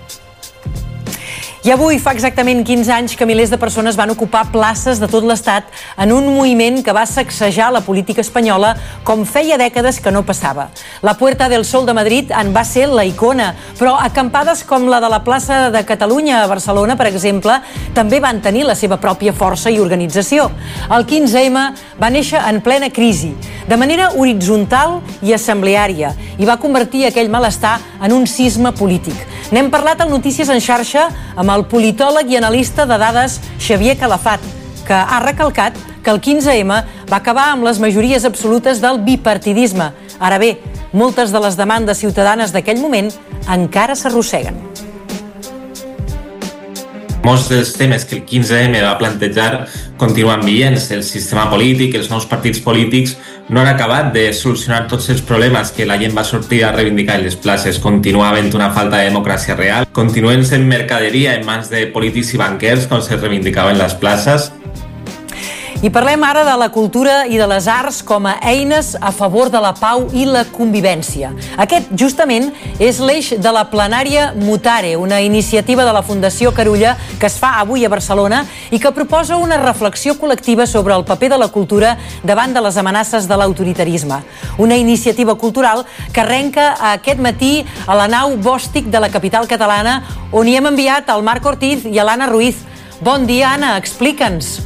S19: I avui fa exactament 15 anys que milers de persones van ocupar places de tot l'Estat en un moviment que va sacsejar la política espanyola com feia dècades que no passava. La Puerta del Sol de Madrid en va ser la icona, però acampades com la de la plaça de Catalunya a Barcelona, per exemple, també van tenir la seva pròpia força i organització. El 15M va néixer en plena crisi, de manera horitzontal i assembleària, i va convertir aquell malestar en un sisme polític. N'hem parlat al Notícies en xarxa amb el politòleg i analista de dades Xavier Calafat, que ha recalcat que el 15M va acabar amb les majories absolutes del bipartidisme. Ara bé, moltes de les demandes ciutadanes d'aquell moment encara s'arrosseguen.
S21: Molts dels temes que el 15M va plantejar continuen vigents. El sistema polític, els nous partits polítics no han acabat de solucionar tots els problemes que la gent va sortir a reivindicar en les places. Continua havent una falta de democràcia real. Continuen sent mercaderia en mans de polítics i banquers, com se reivindicava en les places.
S19: I parlem ara de la cultura i de les arts com a eines a favor de la pau i la convivència. Aquest, justament, és l'eix de la plenària Mutare, una iniciativa de la Fundació Carulla que es fa avui a Barcelona i que proposa una reflexió col·lectiva sobre el paper de la cultura davant de les amenaces de l'autoritarisme. Una iniciativa cultural que arrenca aquest matí a la nau Bòstic de la capital catalana, on hi hem enviat el Marc Ortiz i l'Anna Ruiz. Bon dia, Anna, explica'ns.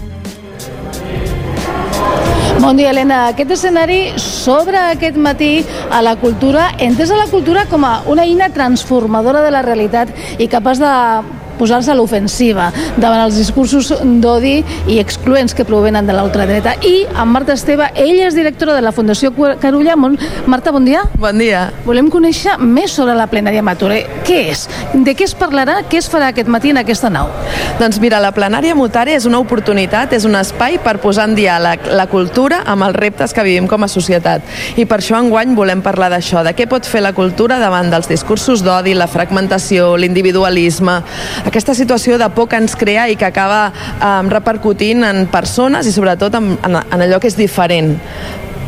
S22: Bon dia, Helena. Aquest escenari s'obre aquest matí a la cultura, entesa la cultura com a una eina transformadora de la realitat i capaç de posar-se a l'ofensiva davant els discursos d'odi i excloents que provenen de l'ultradreta. I amb Marta Esteve, ella és directora de la Fundació Carulla. Marta, bon dia.
S23: Bon dia.
S22: Volem conèixer més sobre la plenària Mutare. Què és? De què es parlarà? Què es farà aquest matí en aquesta nau?
S23: Doncs mira, la plenària Mutare és una oportunitat, és un espai per posar en diàleg la cultura amb els reptes que vivim com a societat. I per això enguany volem parlar d'això, de què pot fer la cultura davant dels discursos d'odi, la fragmentació, l'individualisme, aquesta situació de por que ens crea i que acaba repercutint en persones i sobretot en allò que és diferent.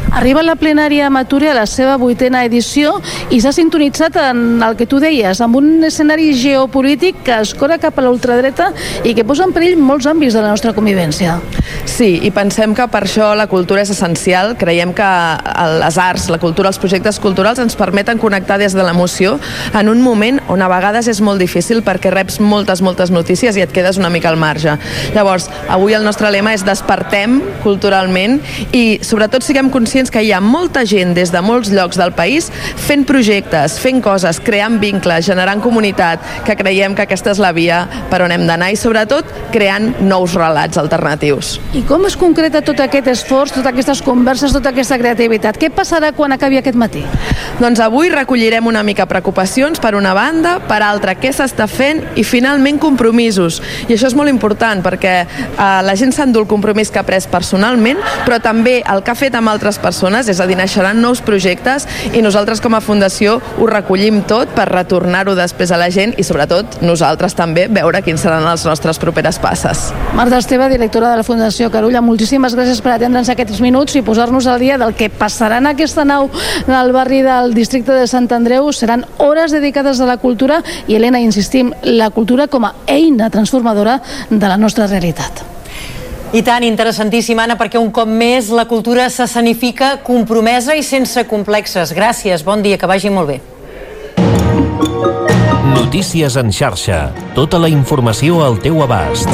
S22: Arriba la plenària Maturi a la seva 8ª edició i s'ha sintonitzat en el que tu deies, amb un escenari geopolític que escora cap a l'ultradreta i que posa en perill molts àmbits de la nostra convivència.
S23: Sí, i pensem que per això la cultura és essencial. Creiem que les arts, la cultura, els projectes culturals ens permeten connectar des de l'emoció en un moment on a vegades és molt difícil perquè reps moltes notícies i et quedes una mica al marge. Llavors, avui el nostre lema és despertem culturalment i sobretot siguem conscients que hi ha molta gent des de molts llocs del país fent projectes, fent coses, creant vincles, generant comunitat, que creiem que aquesta és la via per on hem d'anar i sobretot creant nous relats alternatius.
S22: I com es concreta tot aquest esforç, totes aquestes converses, tota aquesta creativitat? Què passarà quan acabi aquest matí?
S23: Doncs avui recollirem una mica preocupacions per una banda, per altra què s'està fent i finalment compromisos. I això és molt important perquè la gent s'endú el compromís que ha pres personalment, però també el que ha fet amb altres persones, és a dir, naixeran nous projectes i nosaltres com a fundació ho recollim tot per retornar-ho després a la gent i sobretot nosaltres també veure quins seran les nostres properes passes.
S22: Marta Esteve, directora de la Fundació Carulla, moltíssimes gràcies per atendre'ns aquests minuts i posar-nos al dia del que passarà en aquesta nau del barri del districte de Sant Andreu. Seran hores dedicades a la cultura i, Helena, insistim, la cultura com a eina transformadora de la nostra realitat.
S19: I tant, interessantíssim, Anna, perquè un cop més la cultura s'escenifica compromesa i sense complexes. Gràcies, bon dia, que vagi molt bé.
S16: Notícies en xarxa. Tota la informació al teu abast.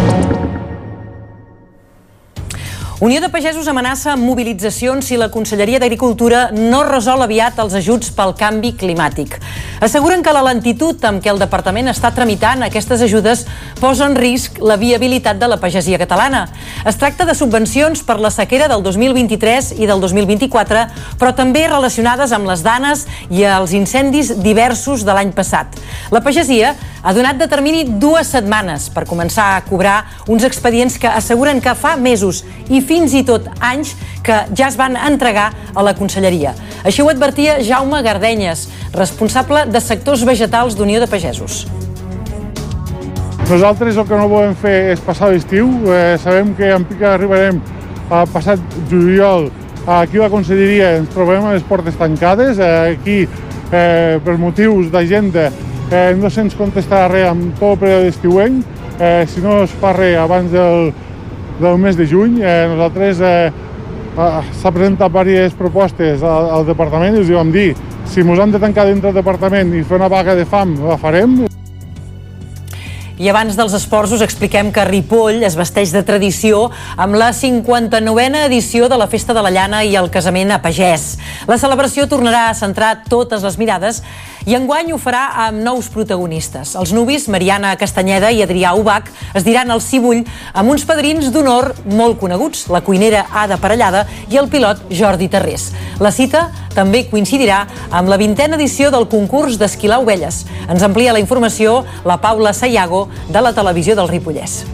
S19: Unió de Pagesos amenaça amb mobilitzacions si la Conselleria d'Agricultura no resol aviat els ajuts pel canvi climàtic. Asseguren que la lentitud amb què el departament està tramitant aquestes ajudes posa en risc la viabilitat de la pagesia catalana. Es tracta de subvencions per la sequera del 2023 i del 2024, però també relacionades amb les danes i els incendis diversos de l'any passat. La pagesia ha donat de termini 2 setmanes per començar a cobrar uns expedients que asseguren que fa mesos i fins i tot anys que ja es van entregar a la Conselleria. Així ho advertia Jaume Gardenyes, responsable de sectors vegetals d'Unió de Pagesos.
S8: Nosaltres el que no volem fer és passar l'estiu. Sabem que en pica arribarem al passat juliol. Aquí a la Conselleria ens trobem a les portes tancades. Aquí, per motius d'agenda, no se'ns contestarà res amb tot el període estiuenc. Si no es fa res abans del mes de juny, nosaltres s'ha presentat diverses propostes al departament i els vam dir si ens hem de tancar dintre del departament i fer una vaga de fam, la farem.
S19: I abans dels esports us expliquem que Ripoll es vesteix de tradició amb la 59a edició de la Festa de la Llana i el casament a pagès. La celebració tornarà a centrar totes les mirades i enguany ho farà amb nous protagonistes. Els nuvis Mariana Castanyeda i Adrià Ubach es diran al cibull amb uns padrins d'honor molt coneguts, la cuinera Ada Parellada i el pilot Jordi Tarrés. La cita també coincidirà amb la 20a edició del concurs d'esquilar ovelles. Ens amplia la informació la Paula Sayago de la televisió del Ripollès.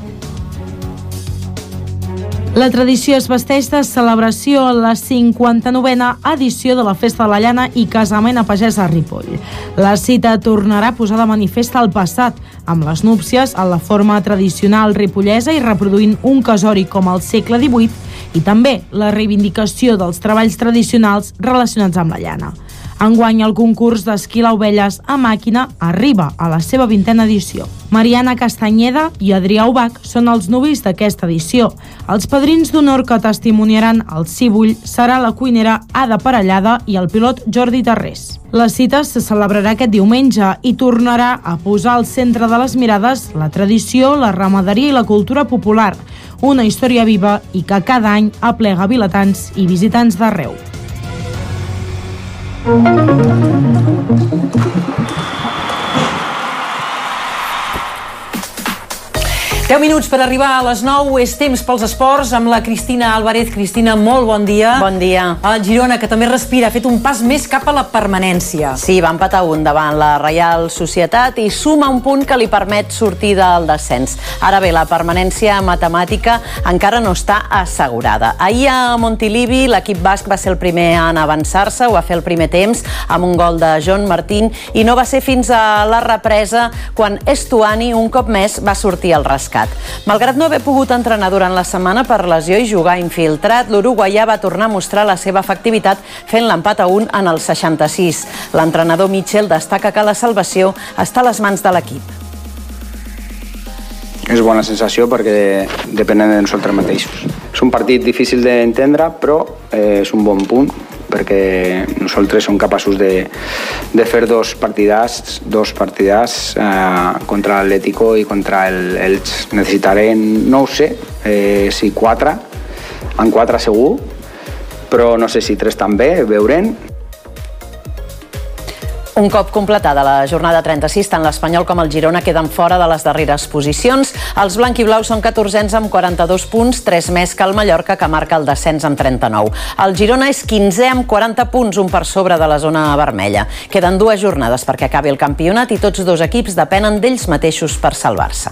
S9: La tradició es vesteix de celebració a la 59a edició de la Festa de la Llana i casament a pagès a Ripoll. La cita tornarà a posar de manifest el passat, amb les núpcies en la forma tradicional ripollesa i reproduint un casori com al segle XVIII i també la reivindicació dels treballs tradicionals relacionats amb la llana. Enguany, el concurs d'esquilar ovelles a màquina arriba a la seva 20a edició. Mariana Castanyeda i Adrià Ubach són els nuvis d'aquesta edició. Els padrins d'honor que testimoniaran el cibull serà la cuinera Ada Parellada i el pilot Jordi Tarrés. La cita se celebrarà aquest diumenge i tornarà a posar al centre de les mirades la tradició, la ramaderia i la cultura popular, una història viva i que cada any aplega vilatans i visitants d'arreu.
S19: 10 minuts per arribar a les 9, és temps pels esports amb la Cristina Álvarez. Cristina, molt bon dia.
S12: Bon dia.
S19: El Girona, que també respira, ha fet un pas més cap a la permanència.
S12: Sí, va empatar un davant la Reial Societat i suma un punt que li permet sortir del descens. Ara bé, la permanència matemàtica encara no està assegurada. Ahir a Montilivi l'equip basc va ser el primer en avançar-se, ho va fer el primer temps amb un gol de John Martín i no va ser fins a la represa quan Estuani un cop més va sortir al rescat. mercat. Malgrat no haver pogut entrenar durant la setmana per lesió i jugar infiltrat, l'uruguaià va tornar a mostrar la seva efectivitat fent l'empat a 1 en el 66. L'entrenador Mitchell destaca que la salvació està a les mans de l'equip.
S10: És bona sensació perquè depenen de nosaltres mateixos. És un partit difícil d'entendre, però és un bon punt perquè nosaltres som capaços de fer dos partidars contra l'Atlético i contra el Elx. Necessitarem, no ho sé, si 4, en 4 segur, però no sé si 3 també, veurem.
S12: Un cop completada la jornada 36, tant l'Espanyol com el Girona queden fora de les darreres posicions. Els blanc-i-blaus són 14ens amb 42 punts, 3 més que el Mallorca, que marca el descens amb 39. El Girona és 15è amb 40 punts, un per sobre de la zona vermella. Queden 2 jornades perquè acabi el campionat i tots 2 equips depenen d'ells mateixos per salvar-se.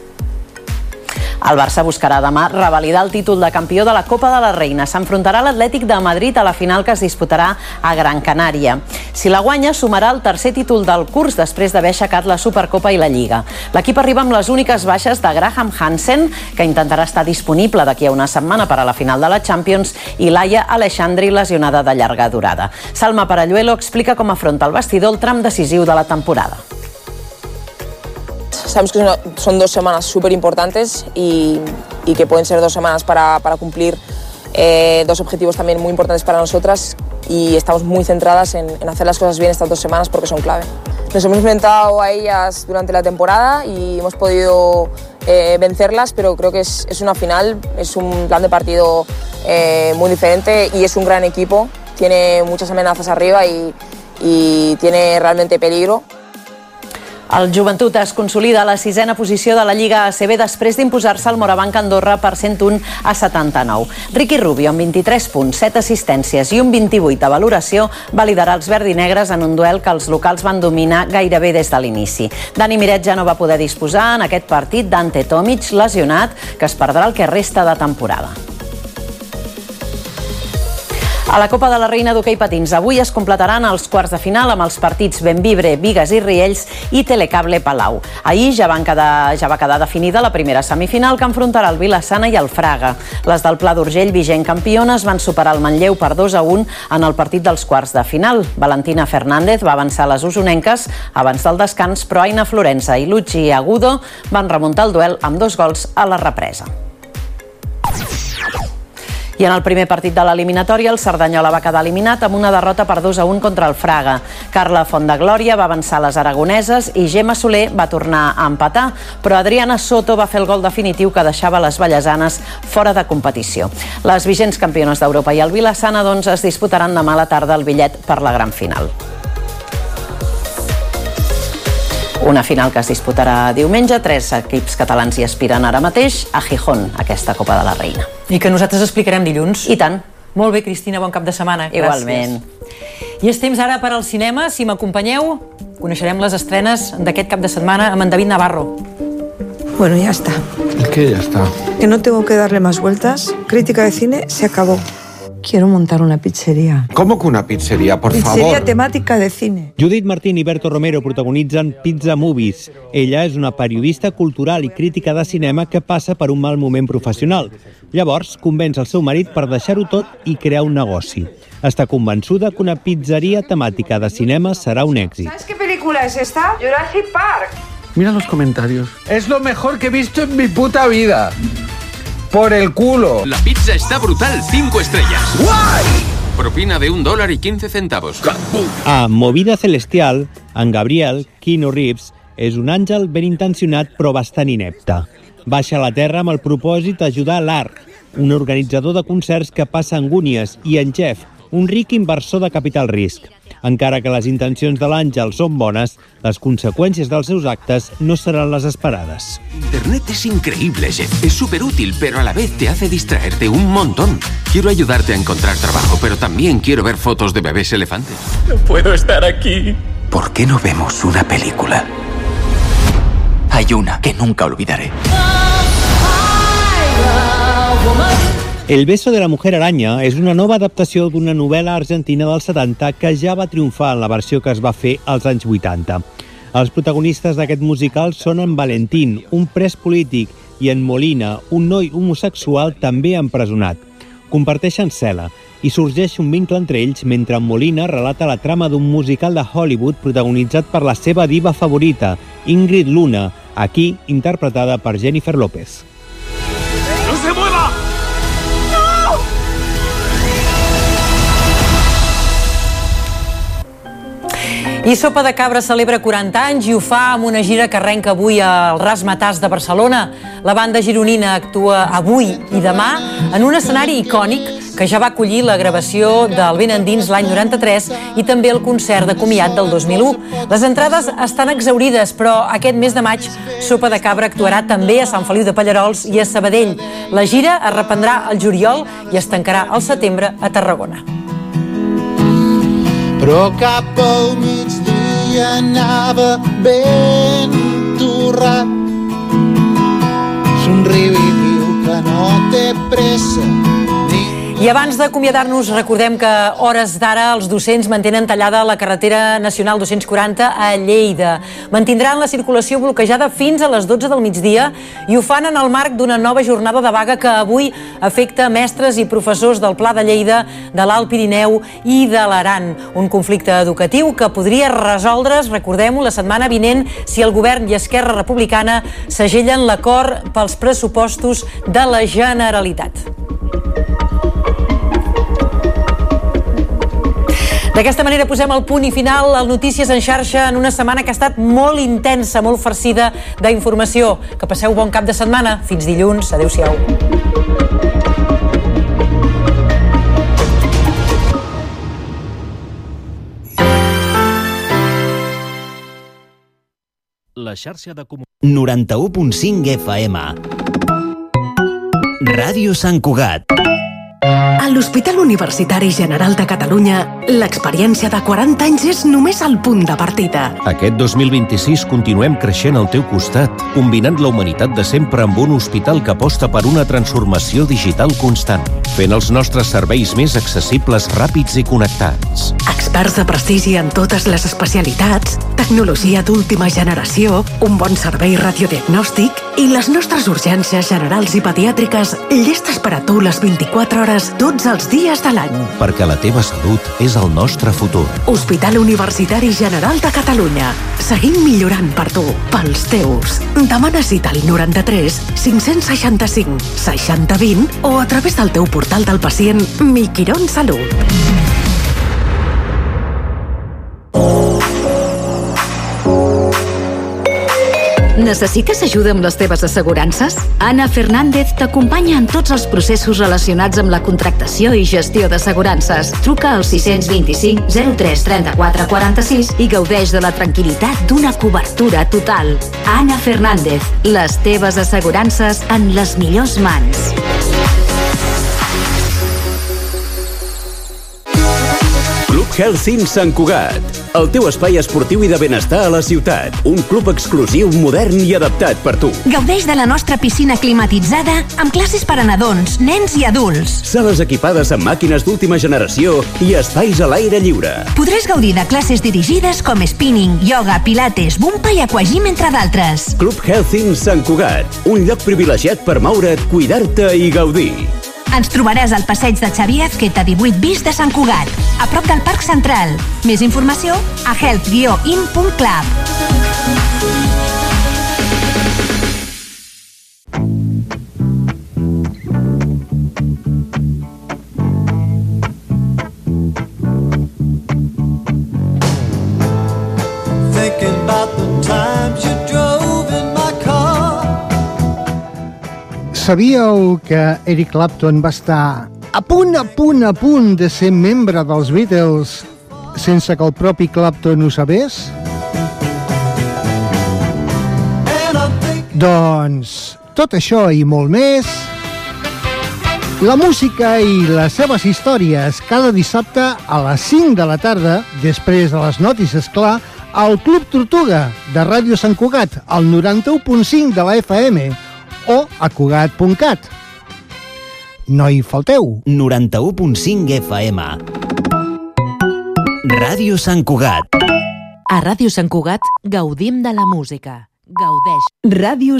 S12: El Barça buscarà demà revalidar el títol de campió de la Copa de la Reina. S'enfrontarà a l'Atlètic de Madrid a la final que es disputarà a Gran Canària. Si la guanya, sumarà el tercer títol del curs després d'haver aixecat la Supercopa i la Lliga. L'equip arriba amb les úniques baixes de Graham Hansen, que intentarà estar disponible d'aquí a una setmana per a la final de la Champions, i Laia Aleixandri, lesionada de llarga durada. Salma Paralluelo explica com afronta el vestidor el tram decisiu de la temporada.
S11: Sabemos que son 2 semanas súper importantes y que pueden ser 2 semanas para cumplir 2 objetivos también muy importantes para nosotras y estamos muy centradas en hacer las cosas bien estas 2 semanas porque son clave. Nos hemos enfrentado a ellas durante la temporada y hemos podido vencerlas, pero creo que es una final, es un plan de partido muy diferente y es un gran equipo, tiene muchas amenazas arriba y tiene realmente peligro.
S12: El Joventut es consolida a la 6ª posició de la Lliga ACB després d'imposar-se al Morabanc Andorra per 101-79. Ricky Rubio, amb 23 punts, 7 assistències i un 28 de valoració, va liderar els verdinegres en un duel que els locals van dominar gairebé des de l'inici. Dani Miret ja no va poder disposar en aquest partit d'Ante Tomic, lesionat, que es perdrà el que resta de temporada. A la Copa de la Reina d'hoquei patins avui es completaran els quarts de final amb els partits Bembibre, Bigues i Riells i Telecable Palau. Ahir ja va quedar definida la primera semifinal que enfrontarà el Vila-sana i el Fraga. Les del Pla d'Urgell, vigent campiones, van superar el Manlleu per 2-1 en el partit dels quarts de final. Valentina Fernández va avançar les usonenques abans del descans, però Aina Florenza i Luchi Agudo van remuntar el duel amb 2 gols a la represa. I en el primer partit de l'eliminatòria, el Cerdanyola va quedar eliminat amb una derrota per 2-1 contra el Fraga. Carla Fontdeglòria va avançar les aragoneses i Gemma Soler va tornar a empatar, però Adriana Soto va fer el gol definitiu que deixava les vallesanes fora de competició. Les vigents campiones d'Europa i el Vila-sana es disputaran demà a la tarda el bitllet per la gran final. Una final que es disputarà diumenge. 3 equips catalans hi aspiren ara mateix a Gijón, aquesta Copa de la Reina.
S19: I que nosaltres explicarem dilluns.
S12: I tant.
S19: Molt bé, Cristina, bon cap de setmana.
S12: Igualment.
S19: I és temps ara per al cinema. Si m'acompanyeu, coneixerem les estrenes d'aquest cap de setmana amb en David Navarro.
S13: Bueno, ya está.
S24: ¿El qué ya está?
S13: Que no tengo que darle más vueltas. Crítica de cine se acabó. Quiero montar una pizzería.
S24: ¿Cómo que una pizzería, por favor?
S13: Pizzería temática de cine.
S25: Judith Martín i Berto Romero protagonitzen Pizza Movies. Ella és una periodista cultural i crítica de cinema que passa per un mal moment professional. Llavors, convenç el seu marit per deixar-ho tot i crear un negoci. Està convençuda que una pizzeria temàtica de cinema serà un èxit.
S13: ¿Sabes qué película es esta? Jurassic Park.
S24: Mira los comentarios. Es lo mejor que he visto en mi puta vida. Por el culo.
S26: La pizza está brutal, 5 estrellas. ¡Guay! Propina de $1.15.
S25: A Movida Celestial, en Gabriel, Keanu Reeves, és un àngel ben intencionat però bastant inepte. Baixa a la Terra amb el propòsit d'ajudar l'Ark, un organitzador de concerts que passa angúnies, i en Jeff, un ric inversor de capital risc. Encara que les intencions de l'àngel són bones, les conseqüències dels seus actes no seran les esperades.
S26: Internet es increíble, Jeff. Es súper útil, pero a la vez te hace distraerte un montón. Quiero ayudarte a encontrar trabajo, pero también quiero ver fotos de bebés elefantes. No puedo estar aquí.
S27: ¿Por qué no vemos una película? Hay una que nunca olvidaré.
S25: El beso de la mujer araña és una nova adaptació d'una novel·la argentina dels 70 que ja va triomfar en la versió que es va fer als anys 80. Els protagonistes d'aquest musical són en Valentín, un pres polític, i en Molina, un noi homosexual també empresonat. Comparteixen cel·la i sorgeix un vincle entre ells mentre en Molina relata la trama d'un musical de Hollywood protagonitzat per la seva diva favorita, Ingrid Luna, aquí interpretada per Jennifer López.
S18: ¡No se mueva!
S19: I Sopa de Cabra celebra 40 anys i ho fa amb una gira que arrenca avui al Razzmatazz de Barcelona. La banda gironina actua avui i demà en un escenari icònic que ja va acollir la gravació del Ben Endins l'any 93 i també el concert de comiat del 2001. Les entrades estan exhaurides, però aquest mes de maig Sopa de Cabra actuarà també a Sant Feliu de Pallerols i a Sabadell. La gira es reprendrà al juliol i es tancarà al setembre a Tarragona.
S1: Però cap al migdia anava ben torrat. Somriu i diu que no té pressa.
S19: I abans d'acomiadar-nos, recordem que a hores d'ara els docents mantenen tallada la carretera nacional 240 a Lleida. Mantindran la circulació bloquejada fins a les 12 del migdia i ho fan en el marc d'una nova jornada de vaga que avui afecta mestres i professors del Pla de Lleida, de l'Alt Pirineu i de l'Aran. Un conflicte educatiu que podria resoldre's, recordem-ho, la setmana vinent si el govern i Esquerra Republicana segellen l'acord pels pressupostos de la Generalitat. D'aquesta manera posem el punt i final al Notícies en xarxa en una setmana que ha estat molt intensa, molt farcida d'informació. Que passeu bon cap de setmana. Fins dilluns. Adéu-siau.
S16: La xarxa de comunicació 91.5 FM. Ràdio Sant Cugat.
S3: A l'Hospital Universitari General de Catalunya, l'experiència de 40 anys és només el punt de partida.
S16: Aquest 2026 continuem creixent al teu costat, combinant la humanitat de sempre amb un hospital que aposta per una transformació digital constant, fent els nostres serveis més accessibles, ràpids i connectats.
S3: Experts de prestigi en totes les especialitats, tecnologia d'última generació, un bon servei radiodiagnòstic i les nostres urgències generals i pediàtriques llestes per a tu les 24 hores tots els dies de l'any.
S16: Perquè la teva salut és el nostre futur.
S3: Hospital Universitari General de Catalunya. Seguim millorant per tu, pels teus. Demana cita al 93 565 60 20 o a través del teu portal del pacient Miquirón Salut.
S4: Necessites ajuda amb les teves assegurances? Ana Fernández t'acompanya en tots els processos relacionats amb la contractació i gestió d'assegurances. Truca al 625 03 34 46 i gaudeix de la tranquil·litat d'una cobertura total. Ana Fernández, les teves assegurances en les millors mans.
S5: Club Health Sant Cugat. El teu espai esportiu i de benestar a la ciutat. Un club exclusiu, modern i adaptat per tu.
S14: Gaudeix de la nostra piscina climatitzada amb classes per a nadons, nens i adults.
S5: Sales equipades amb màquines d'última generació i espais a l'aire lliure.
S14: Podràs gaudir de classes dirigides com spinning, yoga, pilates, bumpa i aquagym, entre d'altres.
S5: Club Health Sant Cugat. Un lloc privilegiat per moure't, cuidar-te i gaudir.
S14: Ens trobaràs al passeig de Xavier Azqueta 18 bis de Sant Cugat, a prop del Parc Central. Més informació a health-in.club.
S1: Thinking about the times you drove in my car.
S15: Sabíeu que Eric Clapton va estar a punt de ser membre dels Beatles sense que el propi Clapton ho sabés? Doncs tot això i molt més, la música i les seves històries cada dissabte a les 5 de la tarda, després de les notícies, clar, al Club Tortuga de Ràdio Sant Cugat, al 91.5 de la FM, o a Cugat.cat. No hi falteu.
S16: 91.5 FM. Ràdio Sant Cugat.
S2: A Ràdio Sant Cugat gaudim de la música. Gaudeix.
S4: Ràdio